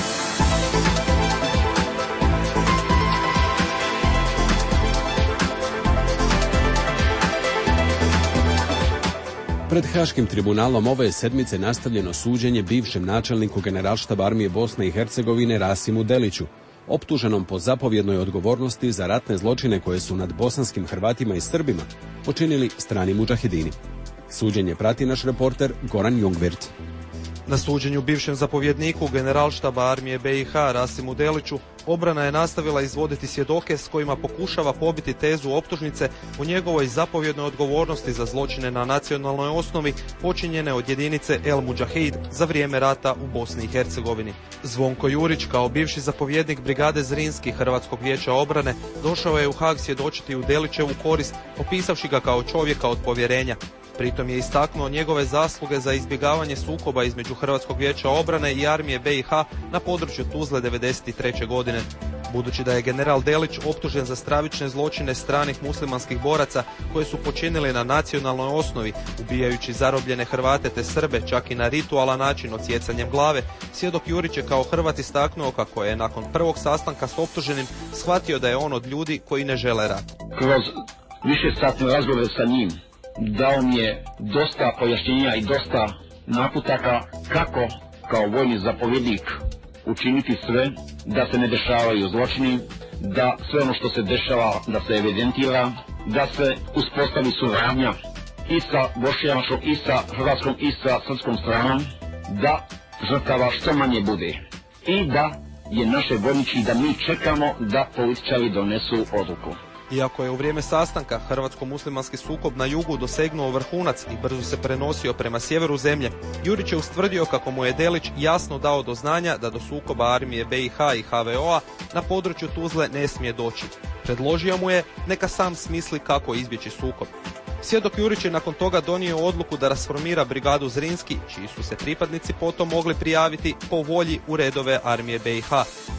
[SPEAKER 6] Pred Haškim tribunalom ove je sedmice nastavljeno suđenje bivšem načelniku Generalštaba armije Bosne i Hercegovine Rasimu Deliću, optuženom po zapovjednoj odgovornosti za ratne zločine koje su nad bosanskim Hrvatima i Srbima počinili strani mudžahedini. Suđenje prati naš reporter Goran Jungwirth.
[SPEAKER 10] Na suđenju bivšem zapovjedniku Generalštaba armije be i ha Rasimu Deliću obrana je nastavila izvoditi svjedoke s kojima pokušava pobiti tezu optužnice o njegovoj zapovjednoj odgovornosti za zločine na nacionalnoj osnovi počinjene od jedinice El Mudžahid za vrijeme rata u Bosni i Hercegovini. Zvonko Jurić, kao bivši zapovjednik brigade Zrinski Hrvatskog vijeća obrane, došao je u Haag svjedočiti u Delićevu korist, opisavši ga kao čovjeka od povjerenja. Pritom je istaknuo njegove zasluge za izbjegavanje sukoba između Hrvatskog vijeća obrane i armije be i ha na području Tuzle devedeset treće godine. Budući da je general Delić optužen za stravične zločine stranih muslimanskih boraca koje su počinili na nacionalnoj osnovi, ubijajući zarobljene Hrvate te Srbe čak i na ritualan način odsjecanjem glave, svjedok Jurić je kao Hrvat istaknuo kako je nakon prvog sastanka s optuženim shvatio da je on od ljudi koji ne žele rat.
[SPEAKER 11] Kroz višesatne razgovore sa njim dao mi je dosta pojašnjenja i dosta naputaka kako kao vojni zapovjednik učiniti sve da se ne dešavaju zločini, da sve ono što se dešava da se evidentira, da se uspostavi suradnja i sa bošnjačkom i sa hrvatskom i sa srpskom stranom, da žrtava što manje bude i da je naše vojnici da mi čekamo da političari donesu odluku.
[SPEAKER 10] Iako je u vrijeme sastanka hrvatsko-muslimanski sukob na jugu dosegnuo vrhunac i brzo se prenosio prema sjeveru zemlje, Jurić je ustvrdio kako mu je Delić jasno dao do znanja da do sukoba armije be i ha i ha ve o a na području Tuzle ne smije doći. Predložio mu je neka sam smisli kako izbjeći sukob. Svjedok Jurić je nakon toga donio odluku da rasformira brigadu Zrinski, čiji su se pripadnici potom mogli prijaviti po volji u redove armije be i ha.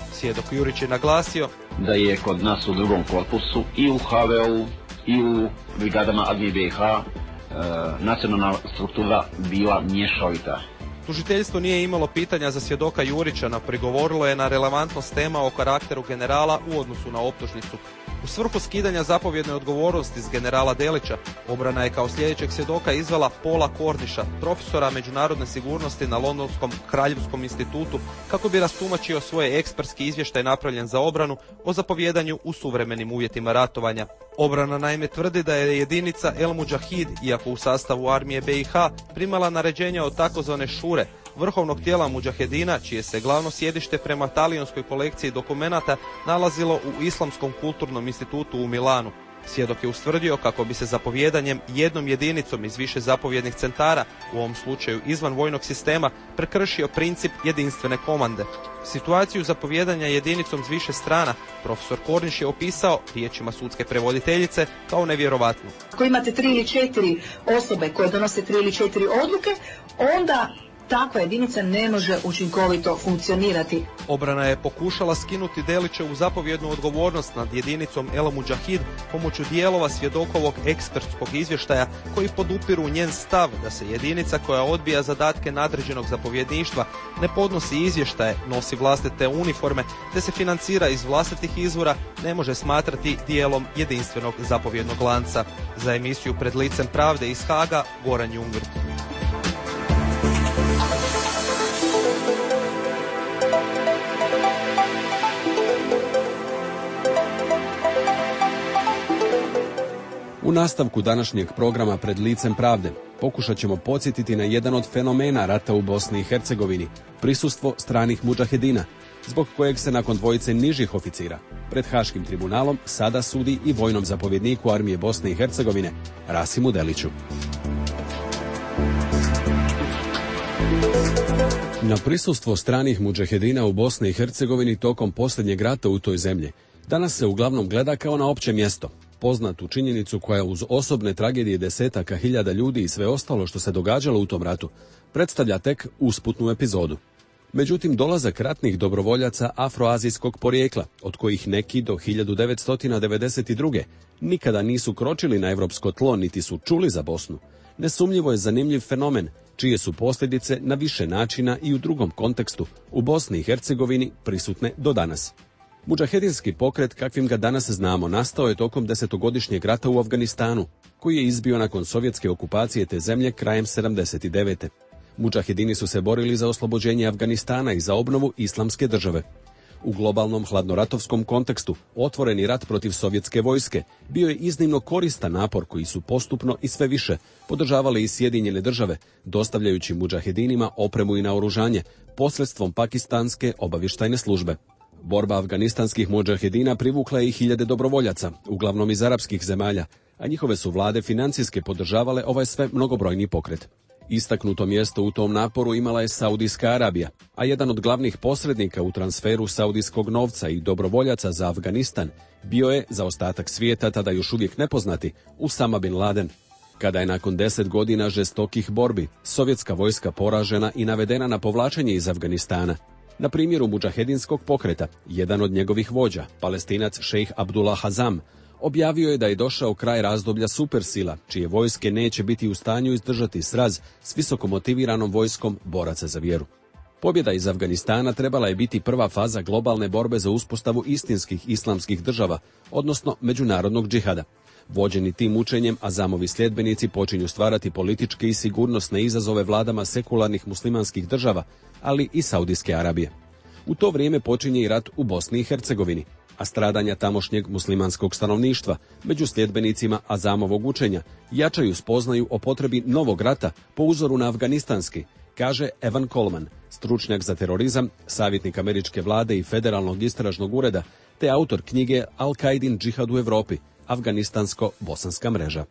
[SPEAKER 10] Svjedok Jurić je naglasio
[SPEAKER 11] da je kod nas u drugom korpusu i u ha ve o-u i u brigadama armije be i ha e, nacionalna struktura bila mješovita.
[SPEAKER 10] Tužiteljstvo nije imalo pitanja za svjedoka Jurića, no prigovorilo je na relevantnost tema o karakteru generala u odnosu na optužnicu. U svrhu skidanja zapovjedne odgovornosti s generala Delića, obrana je kao sljedećeg svjedoka izvela Paula Korniša, profesora međunarodne sigurnosti na Londonskom Kraljevskom institutu, kako bi rastumačio svoj ekspertski izvještaj napravljen za obranu o zapovjedanju u suvremenim uvjetima ratovanja. Obrana naime tvrdi da je jedinica El Mudžahid, iako u sastavu armije be i ha, primala naređenja od takozvane šure, vrhovnog tijela Mudžahedina, čije se glavno sjedište prema talijanskoj kolekciji dokumenata nalazilo u Islamskom kulturnom institutu u Milanu. Svjedok je ustvrdio kako bi se zapovjedanjem jednom jedinicom iz više zapovjednih centara, u ovom slučaju izvan vojnog sistema, prekršio princip jedinstvene komande. Situaciju zapovjedanja jedinicom s više strana profesor Korniš je opisao riječima sudske prevoditeljice kao nevjerovatnu.
[SPEAKER 12] Ako imate tri ili četiri osobe koje donose tri ili četiri odluke, onda takva jedinica ne može učinkovito funkcionirati.
[SPEAKER 10] Obrana je pokušala skinuti Delićevu zapovjednu odgovornost nad jedinicom El Mudžahid pomoću dijelova svjedokovog ekspertskog izvještaja koji podupiru njen stav da se jedinica koja odbija zadatke nadređenog zapovjedništva, ne podnosi izvještaje, nosi vlastite uniforme te se financira iz vlastitih izvora, ne može smatrati dijelom jedinstvenog zapovjednog lanca. Za emisiju Pred licem pravde iz Haga, Goran Jungwirth.
[SPEAKER 6] U nastavku današnjeg programa Pred licem pravde pokušat ćemo podsjetiti na jedan od fenomena rata u Bosni i Hercegovini, prisustvo stranih mudžahedina, zbog kojeg se nakon dvojice nižih oficira pred Haškim tribunalom sada sudi i vojnom zapovjedniku armije Bosne i Hercegovine, Rasimu Deliću. Na prisustvo stranih mudžahedina u Bosni i Hercegovini tokom posljednjeg rata u toj zemlji danas se uglavnom gleda kao na opće mjesto, poznatu činjenicu koja uz osobne tragedije desetaka hiljada ljudi i sve ostalo što se događalo u tom ratu predstavlja tek usputnu epizodu. Međutim, dolazak ratnih dobrovoljaca afroazijskog porijekla, od kojih neki do hiljadu devetsto devedeset druge nikada nisu kročili na europsko tlo niti su čuli za Bosnu, nesumnjivo je zanimljiv fenomen čije su posljedice na više načina i u drugom kontekstu u Bosni i Hercegovini prisutne do danas. Mudžahedinski pokret, kakvim ga danas znamo, nastao je tokom desetogodišnjeg rata u Afganistanu, koji je izbio nakon sovjetske okupacije te zemlje krajem sedamdeset devete. Mudžahedini su se borili za oslobođenje Afganistana i za obnovu islamske države. U globalnom hladnoratovskom kontekstu otvoreni rat protiv sovjetske vojske bio je iznimno koristan napor koji su postupno i sve više podržavale i Sjedinjene države, dostavljajući mudžahedinima opremu i naoružanje posredstvom pakistanske obavještajne službe. Borba afganistanskih mudžahedina privukla je i hiljade dobrovoljaca, uglavnom iz arapskih zemalja, a njihove su vlade financijske podržavale ovaj sve mnogobrojni pokret. Istaknuto mjesto u tom naporu imala je Saudijska Arabija, a jedan od glavnih posrednika u transferu saudijskog novca i dobrovoljaca za Afganistan bio je, za ostatak svijeta tada još uvijek nepoznati, Usama bin Laden. Kada je nakon deset godina žestokih borbi sovjetska vojska poražena i navedena na povlačenje iz Afganistana, na primjeru mudžahedinskog pokreta, jedan od njegovih vođa, Palestinac šejh Abdullah Hazam, objavio je da je došao kraj razdoblja supersila, čije vojske neće biti u stanju izdržati sraz s visoko motiviranom vojskom boraca za vjeru. Pobjeda iz Afganistana trebala je biti prva faza globalne borbe za uspostavu istinskih islamskih država, odnosno međunarodnog džihada. Vođeni tim učenjem, Azamovi sljedbenici počinju stvarati političke i sigurnosne izazove vladama sekularnih muslimanskih država, ali i Saudijske Arabije. U to vrijeme počinje i rat u Bosni i Hercegovini, a stradanja tamošnjeg muslimanskog stanovništva među sljedbenicima Azamovog učenja jačaju spoznaju o potrebi novog rata po uzoru na afganistanski, kaže Evan Coleman, stručnjak za terorizam, savjetnik američke vlade i federalnog istražnog ureda, te autor knjige Al-Qaidin džihad u Europi, afganistansko-bosanska mreža.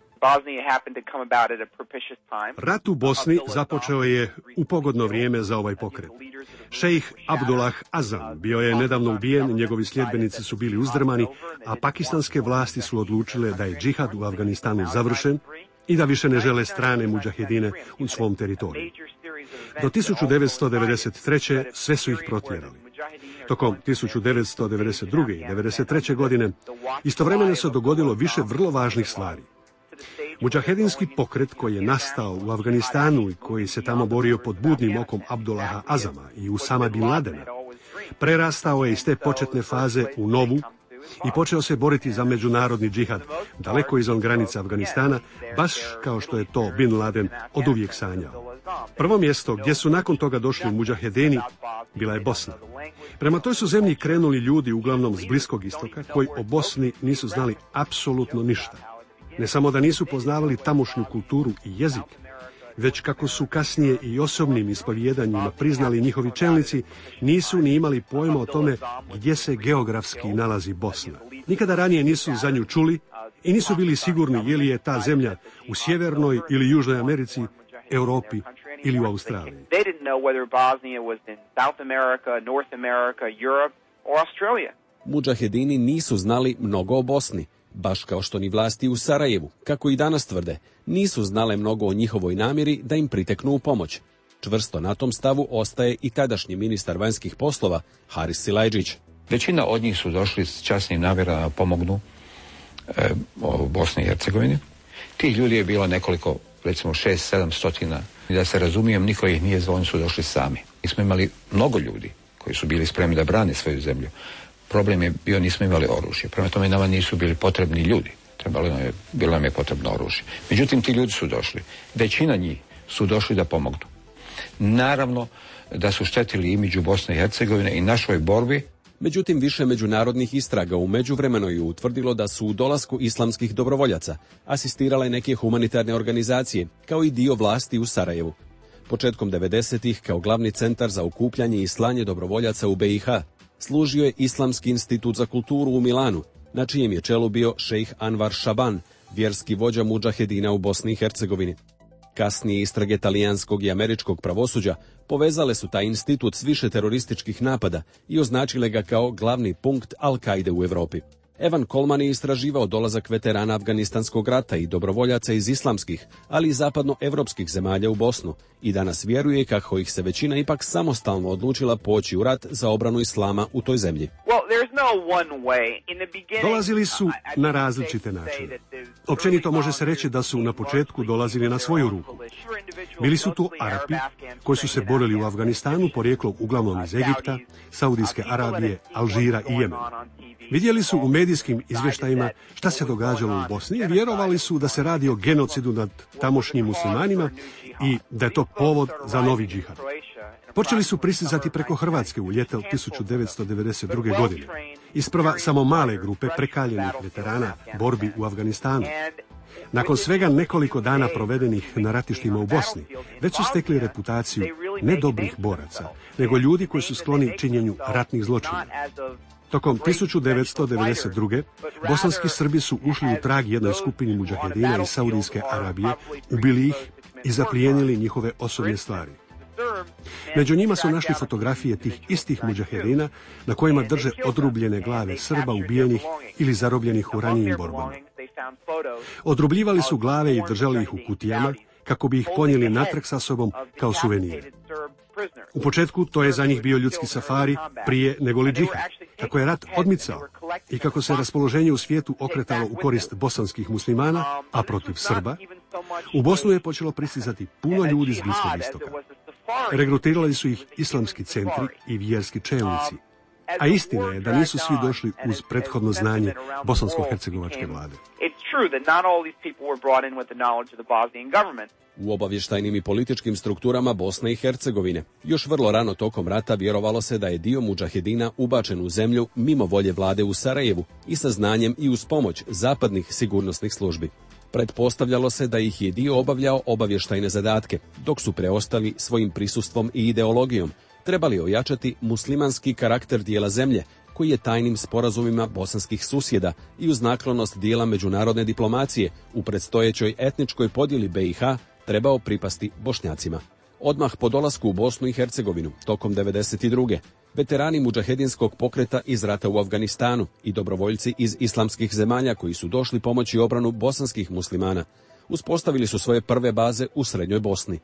[SPEAKER 13] Rat u Bosni započeo je u pogodno vrijeme za ovaj pokret. Šejh Abdullah Azam bio je nedavno ubijen, njegovi sljedbenici su bili uzdrmani, a pakistanske vlasti su odlučile da je džihad u Afganistanu završen i da više ne žele strane mudžahedine u svom teritoriju. Do tisuću devetsto devedeset treće sve su ih protjerali. Tokom tisuću devetsto devedeset druge. i devedeset treće. godine istovremeno se dogodilo više vrlo važnih stvari. Mudžahedinski pokret koji je nastao u Afganistanu i koji se tamo borio pod budnim okom Abdullaha Azama i Usama bin Ladena, prerastao je iz te početne faze u novu i počeo se boriti za međunarodni džihad, daleko izvan granica Afganistana, baš kao što je to Bin Laden oduvijek sanjao. Prvo mjesto gdje su nakon toga došli mudžahedini bila je Bosna. Prema toj su zemlji krenuli ljudi uglavnom s Bliskog istoka koji o Bosni nisu znali apsolutno ništa. Ne samo da nisu poznavali tamošnju kulturu i jezik, već kako su kasnije i osobnim ispovjedanjima priznali njihovi čelnici, nisu ni imali pojma o tome gdje se geografski nalazi Bosna. Nikada ranije nisu za nju čuli i nisu bili sigurni je li je ta zemlja u Sjevernoj ili Južnoj Americi, Europi ili u Australiji.
[SPEAKER 6] Mudžahedini nisu znali mnogo o Bosni, baš kao što ni vlasti u Sarajevu, kako i danas tvrde, nisu znale mnogo o njihovoj namjeri da im priteknu u pomoć. Čvrsto na tom stavu ostaje i tadašnji ministar vanjskih poslova Haris Silajdžić.
[SPEAKER 14] Većina od njih su došli s časnim namjerama da pomognu e, u Bosni i Hercegovini. Tih ljudi je bilo nekoliko, recimo šest, sedam stotina. I da se razumijem, niko ih nije zvao, oni su došli sami. Mi smo imali mnogo ljudi koji su bili spremni da brane svoju zemlju. Problem je bio, nismo imali oružje. Prema tome nama nisu bili potrebni ljudi. Trebalo nam je, bilo nam je potrebno oružje. Međutim, ti ljudi su došli. Većina njih su došli da pomognu. Naravno da su štetili imidžu Bosne i Hercegovine i našoj borbi.
[SPEAKER 6] Međutim, više međunarodnih istraga u međuvremenu je utvrdilo da su u dolasku islamskih dobrovoljaca asistirale neke humanitarne organizacije, kao i dio vlasti u Sarajevu. Početkom devedesetih kao glavni centar za okupljanje i slanje dobrovoljaca u be i ha služio je Islamski institut za kulturu u Milanu, na čijem je čelu bio šejh Anvar Šaban, vjerski vođa mudžahedina u Bosni i Hercegovini. Kasnije istrage talijanskog i američkog pravosuđa povezale su taj institut s više terorističkih napada i označile ga kao glavni punkt Al-Kaide u Europi. Evan Coleman je istraživao dolazak veterana Afganistanskog rata i dobrovoljaca iz islamskih, ali i zapadnoevropskih zemalja u Bosnu i danas vjeruje kako ih se većina ipak samostalno odlučila poći u rat za obranu islama u toj zemlji.
[SPEAKER 13] Dolazili su na različite načine. Općenito može se reći da su na početku dolazili na svoju ruku. Bili su tu Arapi koji su se borili u Afganistanu porijeklom uglavnom iz Egipta, Saudijske Arabije, Alžira i Jemena. Vidjeli su u medijskim izvještajima šta se događalo u Bosni i vjerovali su da se radi o genocidu nad tamošnjim muslimanima i da je to povod za novi džihad. Počeli su pristizati preko Hrvatske u ljeto tisuću devetsto devedeset druge. godine. Isprva samo male grupe prekaljenih veterana borbi u Afganistanu. Nakon svega nekoliko dana provedenih na ratištima u Bosni, već su stekli reputaciju ne dobrih boraca, nego ljudi koji su skloni činjenju ratnih zločina. Tokom tisuću devetsto devedeset druge. bosanski Srbi su ušli u trag jednoj skupini mudžahedina iz Saudijske Arabije, ubili ih i zaplijenili njihove osobne stvari. Među njima su našli fotografije tih istih mudžahedina na kojima drže odrubljene glave Srba ubijenih ili zarobljenih u ranijim borbama. Odrubljivali su glave i držali ih u kutijama kako bi ih ponijeli natrag sa sobom kao suvenire. U početku to je za njih bio ljudski safari prije nego li džihad. Kako je rat odmicao i kako se raspoloženje u svijetu okretalo u korist bosanskih muslimana, a protiv Srba, u Bosnu je počelo pristizati puno ljudi s Bliskog istoka. Regrutirali su ih islamski centri i vjerski čelnici. A istina je da nisu svi došli uz prethodno znanje bosansko-hercegovačke vlade.
[SPEAKER 6] U obavještajnim i političkim strukturama Bosne i Hercegovine još vrlo rano tokom rata vjerovalo se da je dio mudžahedina ubačen u zemlju mimo volje vlade u Sarajevu i sa znanjem i uz pomoć zapadnih sigurnosnih službi. Pretpostavljalo se da ih je dio obavljao obavještajne zadatke, dok su preostali svojim prisustvom i ideologijom trebali ojačati muslimanski karakter dijela zemlje, koji je tajnim sporazumima bosanskih susjeda i uz naklonost dijela međunarodne diplomacije u predstojećoj etničkoj podjeli be i ha trebao pripasti Bošnjacima. Odmah po dolasku u Bosnu i Hercegovinu, tokom devedeset druge. veterani mudžahedinskog pokreta iz rata u Afganistanu i dobrovoljci iz islamskih zemalja koji su došli pomoći obranu bosanskih muslimana uspostavili su svoje prve baze u srednjoj Bosni.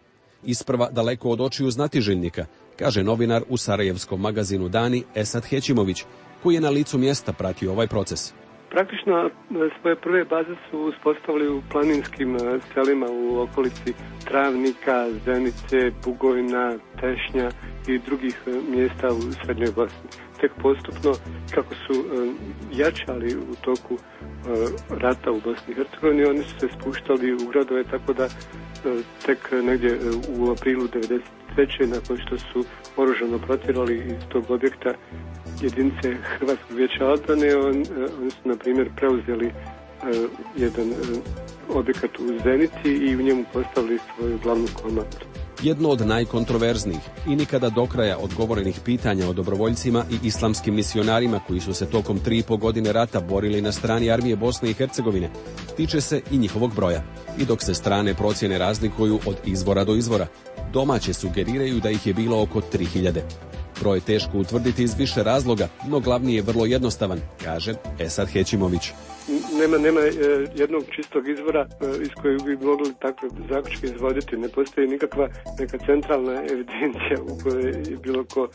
[SPEAKER 6] isprva daleko od očiju znatiželjnika, kaže novinar u sarajevskom magazinu Dani Esad Hećimović, koji je na licu mjesta pratio ovaj proces.
[SPEAKER 15] Praktično svoje prve baze su uspostavili u planinskim selima u okolici Travnika, Zenice, Bugojna, Tešnja i drugih mjesta u Srednjoj Bosni. Tek postupno, kako su jačali u toku rata u Bosni i Hercegovini, oni su se spuštali u gradove, tako da tek negdje u aprilu devedeset treće nakon što su oružano protjerali iz tog objekta jedinice Hrvatskog vijeća odbrane, on, oni su, na primjer, preuzeli uh, jedan uh, objekat u Zenici i u njemu postavili svoju glavnu komandu.
[SPEAKER 6] Jedno od najkontroverznijih i nikada do kraja odgovorenih pitanja o dobrovoljcima i islamskim misionarima koji su se tokom tri i po godine rata borili na strani armije Bosne i Hercegovine tiče se i njihovog broja. I dok se strane procjene razlikuju od izvora do izvora, domaće sugeriraju da ih je bilo oko tri hiljade. Broj je teško utvrditi iz više razloga, no glavni je vrlo jednostavan, kaže Esad Hećimović.
[SPEAKER 15] Nema, nema jednog čistog izvora iz kojeg bi mogli takve zaključke izvoditi. Ne postoji nikakva neka centralna evidencija u kojoj je bilo ko...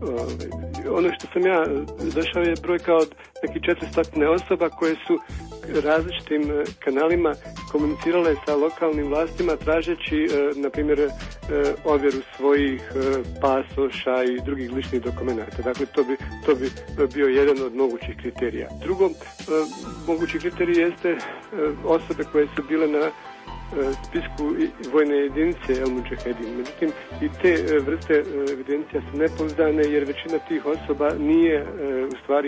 [SPEAKER 15] Ono što sam ja došao je brojka od nekih četiristo osoba koje su različitim kanalima komunicirale sa lokalnim vlastima tražeći, na primjer, ovjeru svojih pasoša i drugih ličnih dokumenata. Dakle, to bi, to bi bio jedan od mogućih kriterija. Drugo, mogući kriterij jeste osobe koje su bile na spisku vojne jedinice El Mudžahedin. Međutim, i te vrste evidencija su nepouzdane jer većina tih osoba nije u stvari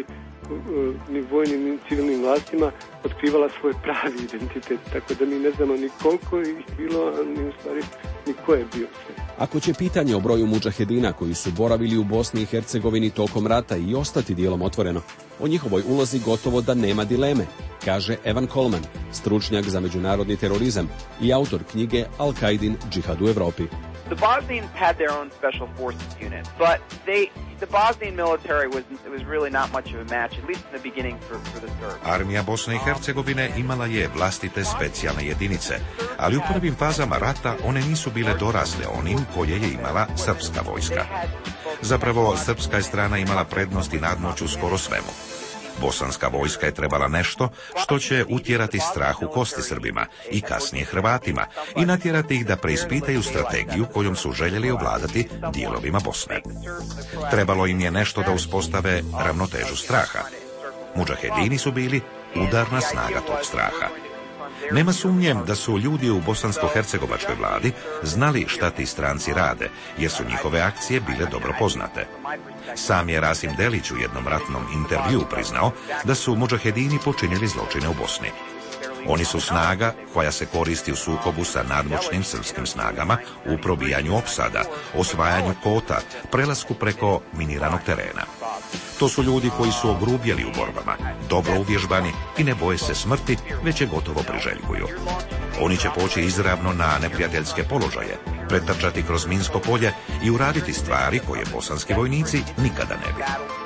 [SPEAKER 15] ni vojnim ni civilnim vlastima otkrivala svoj pravi identitet, tako da mi ne znamo ni koliko ih bilo, ni u stvari ni ko je bio sve.
[SPEAKER 6] Ako će pitanje o broju mudžahedina koji su boravili u Bosni i Hercegovini tokom rata i ostati dijelom otvoreno, o njihovoj ulozi gotovo da nema dileme, kaže Evan Coleman, stručnjak za međunarodni terorizam i autor knjige Al-Qaidin džihad u Evropi.
[SPEAKER 16] The Bosnians had their own special forces unit, but they the Bosnian military was it was really not much of a match, at least in the beginning for for the Serbs.
[SPEAKER 7] Armija Bosne i Hercegovine imala je vlastite specijalne jedinice, ali u prvim fazama rata one nisu bile dorasle onim koje je imala srpska vojska. Zapravo, srpska je strana imala prednost i nadmoć u skoro svemu. Bosanska vojska je trebala nešto što će utjerati strah u kosti Srbima i kasnije Hrvatima i natjerati ih da preispitaju strategiju kojom su željeli ovladati dijelovima Bosne. Trebalo im je nešto da uspostave ravnotežu straha. Mudžahedini su bili udarna snaga tog straha. Nema sumnje da su ljudi u bosansko-hercegovačkoj vladi znali šta ti stranci rade, jer su njihove akcije bile dobro poznate. Sam je Rasim Delić u jednom ratnom intervjuu priznao da su mudžahedini počinili zločine u Bosni. Oni su snaga koja se koristi u sukobu sa nadmoćnim srpskim snagama u probijanju opsada, osvajanju kota, prelasku preko miniranog terena. To su ljudi koji su ogrubjeli u borbama, dobro uvježbani i ne boje se smrti, već je gotovo priželjkuju. Oni će poći izravno na neprijateljske položaje, pretrčati kroz minsko polje i uraditi stvari koje bosanski vojnici nikada ne bi.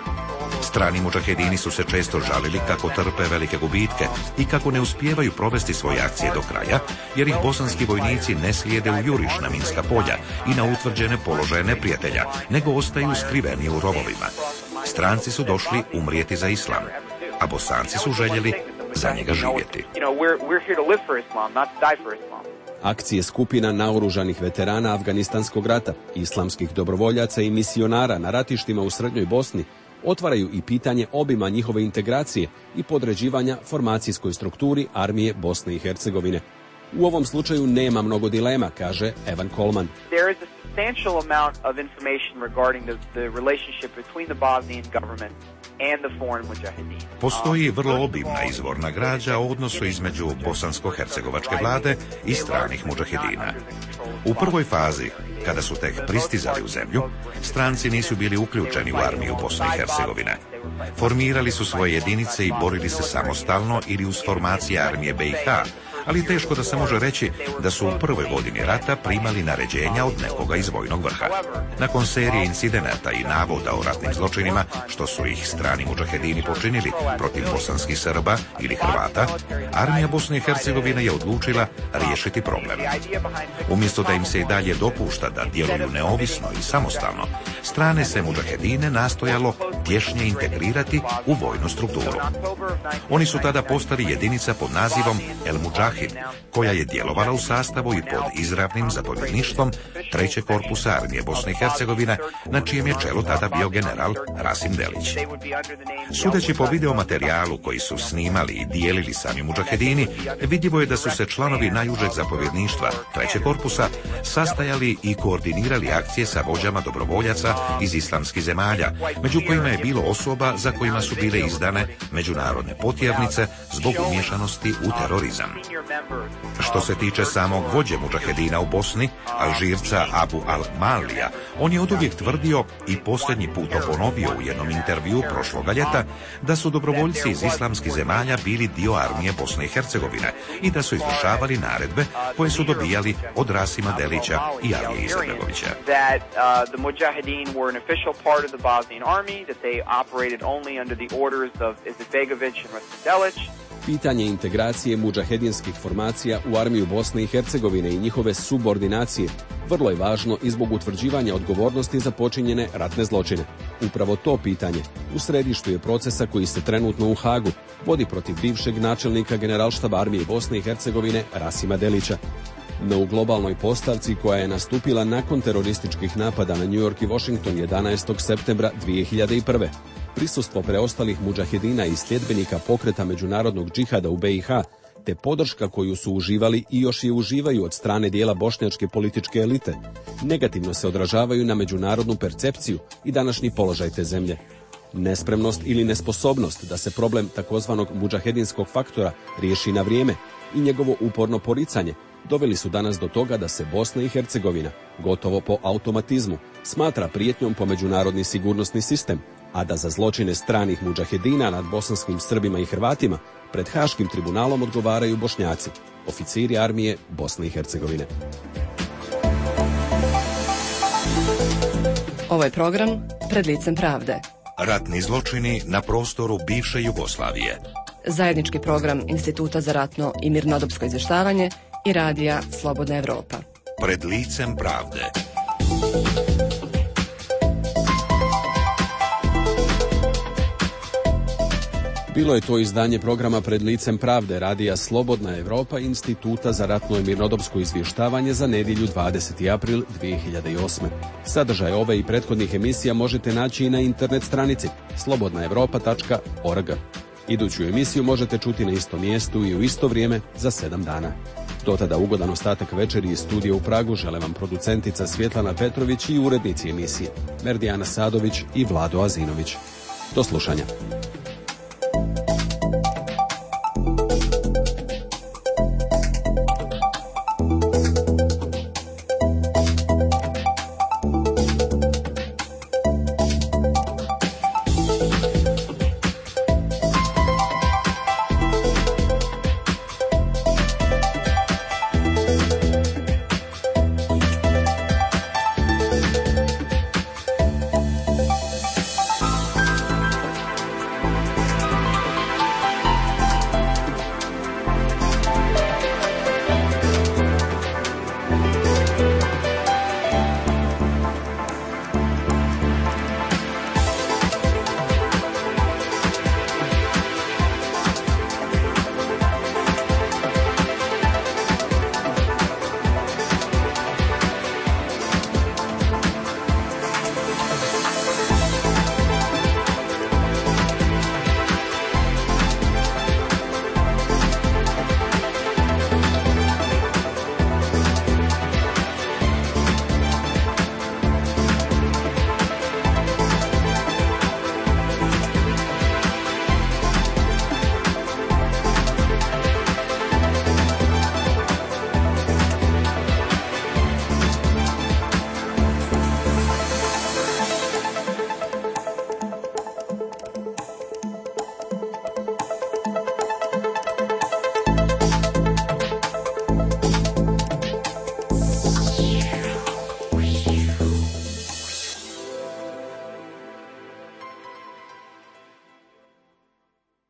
[SPEAKER 7] Strani mudžahedini su se često žalili kako trpe velike gubitke i kako ne uspijevaju provesti svoje akcije do kraja, jer ih bosanski vojnici ne slijede u juriš na minska polja i na utvrđene položaje neprijatelja, nego ostaju skriveni u rovovima. Stranci su došli umrijeti za islam, a Bosanci su željeli za njega živjeti.
[SPEAKER 6] Akcije skupina naoružanih veterana Afganistanskog rata, islamskih dobrovoljaca i misionara na ratištima u Srednjoj Bosni otvaraju i pitanje obima njihove integracije i podređivanja formacijskoj strukturi armije Bosne i Hercegovine. U ovom slučaju nema mnogo dilema, kaže Evan Coleman.
[SPEAKER 16] There is a substantial amount of information regarding the, the relationship between the Bosnian government and the foreign mujahideen.
[SPEAKER 7] Postoji vrlo obimna izvorna građa o odnosu između bosansko-hercegovačke vlade i stranih mudžahidina. U prvoj fazi, kada su tek pristizali u zemlju, stranci nisu bili uključeni u armiju Bosne i Hercegovine. Formirali su svoje jedinice i borili se samostalno ili uz formacije armije B i H, ali teško da se može reći da su u prvoj godini rata primali naređenja od nekoga iz vojnog vrha. Nakon serije incidenata i navoda o ratnim zločinima, što su ih strani mudžahedini počinili protiv bosanskih Srba ili Hrvata, armija Bosne i Hercegovine je odlučila riješiti problem. Umjesto da im se i dalje dopušta da djeluju neovisno i samostalno, strane se mudžahedine nastojalo tješnje integrirati u vojnu strukturu. Oni su tada postali jedinica pod nazivom El Mudžahid, koja je djelovala u sastavu i pod izravnim zapovjedništvom trećeg korpusa armije Bosne i Hercegovine, na čijem je čelu tada bio general Rasim Delić. Sudeći po videomaterijalu koji su snimali i dijelili sami mudžahedini, vidljivo je da su se članovi najužeg zapovjedništva trećeg korpusa sastajali i koordinirali akcije sa vođama dobrovoljaca iz islamskih zemalja, među kojima je bilo osoba za kojima su bile izdane međunarodne potjernice zbog umješanosti u terorizam. Što se tiče samog vođe mudžahedina u Bosni, Alžirca Abu al-Malija, on je oduvijek tvrdio i posljednji put to ponovio u jednom intervjuu prošloga ljeta da su dobrovoljci iz islamskih zemalja bili dio armije Bosne i Hercegovine i da su izvršavali naredbe koje su dobijali od Rasima Delića i Alije Izetbegovića.
[SPEAKER 6] Pitanje integracije mudžahedinskih formacija u armiju Bosne i Hercegovine i njihove subordinacije vrlo je važno i zbog utvrđivanja odgovornosti za počinjene ratne zločine. Upravo to pitanje u središtu je procesa koji se trenutno u Hagu vodi protiv bivšeg načelnika Generalštaba armije Bosne i Hercegovine Rasima Delića. No u globalnoj postavci koja je nastupila nakon terorističkih napada na New York i Washington jedanaestog septembra dvije hiljade prve. Prisustvo preostalih mudžahedina i sljedbenika pokreta međunarodnog džihada u B i H, te podrška koju su uživali i još je uživaju od strane dijela bošnjačke političke elite, negativno se odražavaju na međunarodnu percepciju i današnji položaj te zemlje. Nespremnost ili nesposobnost da se problem takozvanog mudžahedinskog faktora riješi na vrijeme i njegovo uporno poricanje doveli su danas do toga da se Bosna i Hercegovina, gotovo po automatizmu, smatra prijetnjom po međunarodni sigurnosni sistem, a da za zločine stranih mudžahedina nad bosanskim Srbima i Hrvatima pred Haškim tribunalom odgovaraju Bošnjaci, oficiri armije Bosne i Hercegovine.
[SPEAKER 8] Ovaj program Pred licem pravde.
[SPEAKER 7] Ratni zločini na prostoru bivše Jugoslavije.
[SPEAKER 8] Zajednički program Instituta za ratno i mirnodopsko izvještavanje i radija Slobodna Evropa.
[SPEAKER 7] Pred licem pravde.
[SPEAKER 6] Bilo je to izdanje programa Pred licem pravde radija Slobodna Evropa Instituta za ratno i mirnodopsko izvještavanje za nedjelju dvadeseti april dvije hiljade osme. Sadržaj ove i prethodnih emisija možete naći i na internet stranici slobodna evropa tačka org. Iduću emisiju možete čuti na istom mjestu i u isto vrijeme za sedam dana. Do tada ugodan ostatak večeri iz studija u Pragu žele vam producentica Svjetlana Petrović i urednici emisije Merdijana Sadović i Vlado Azinović. Do slušanja.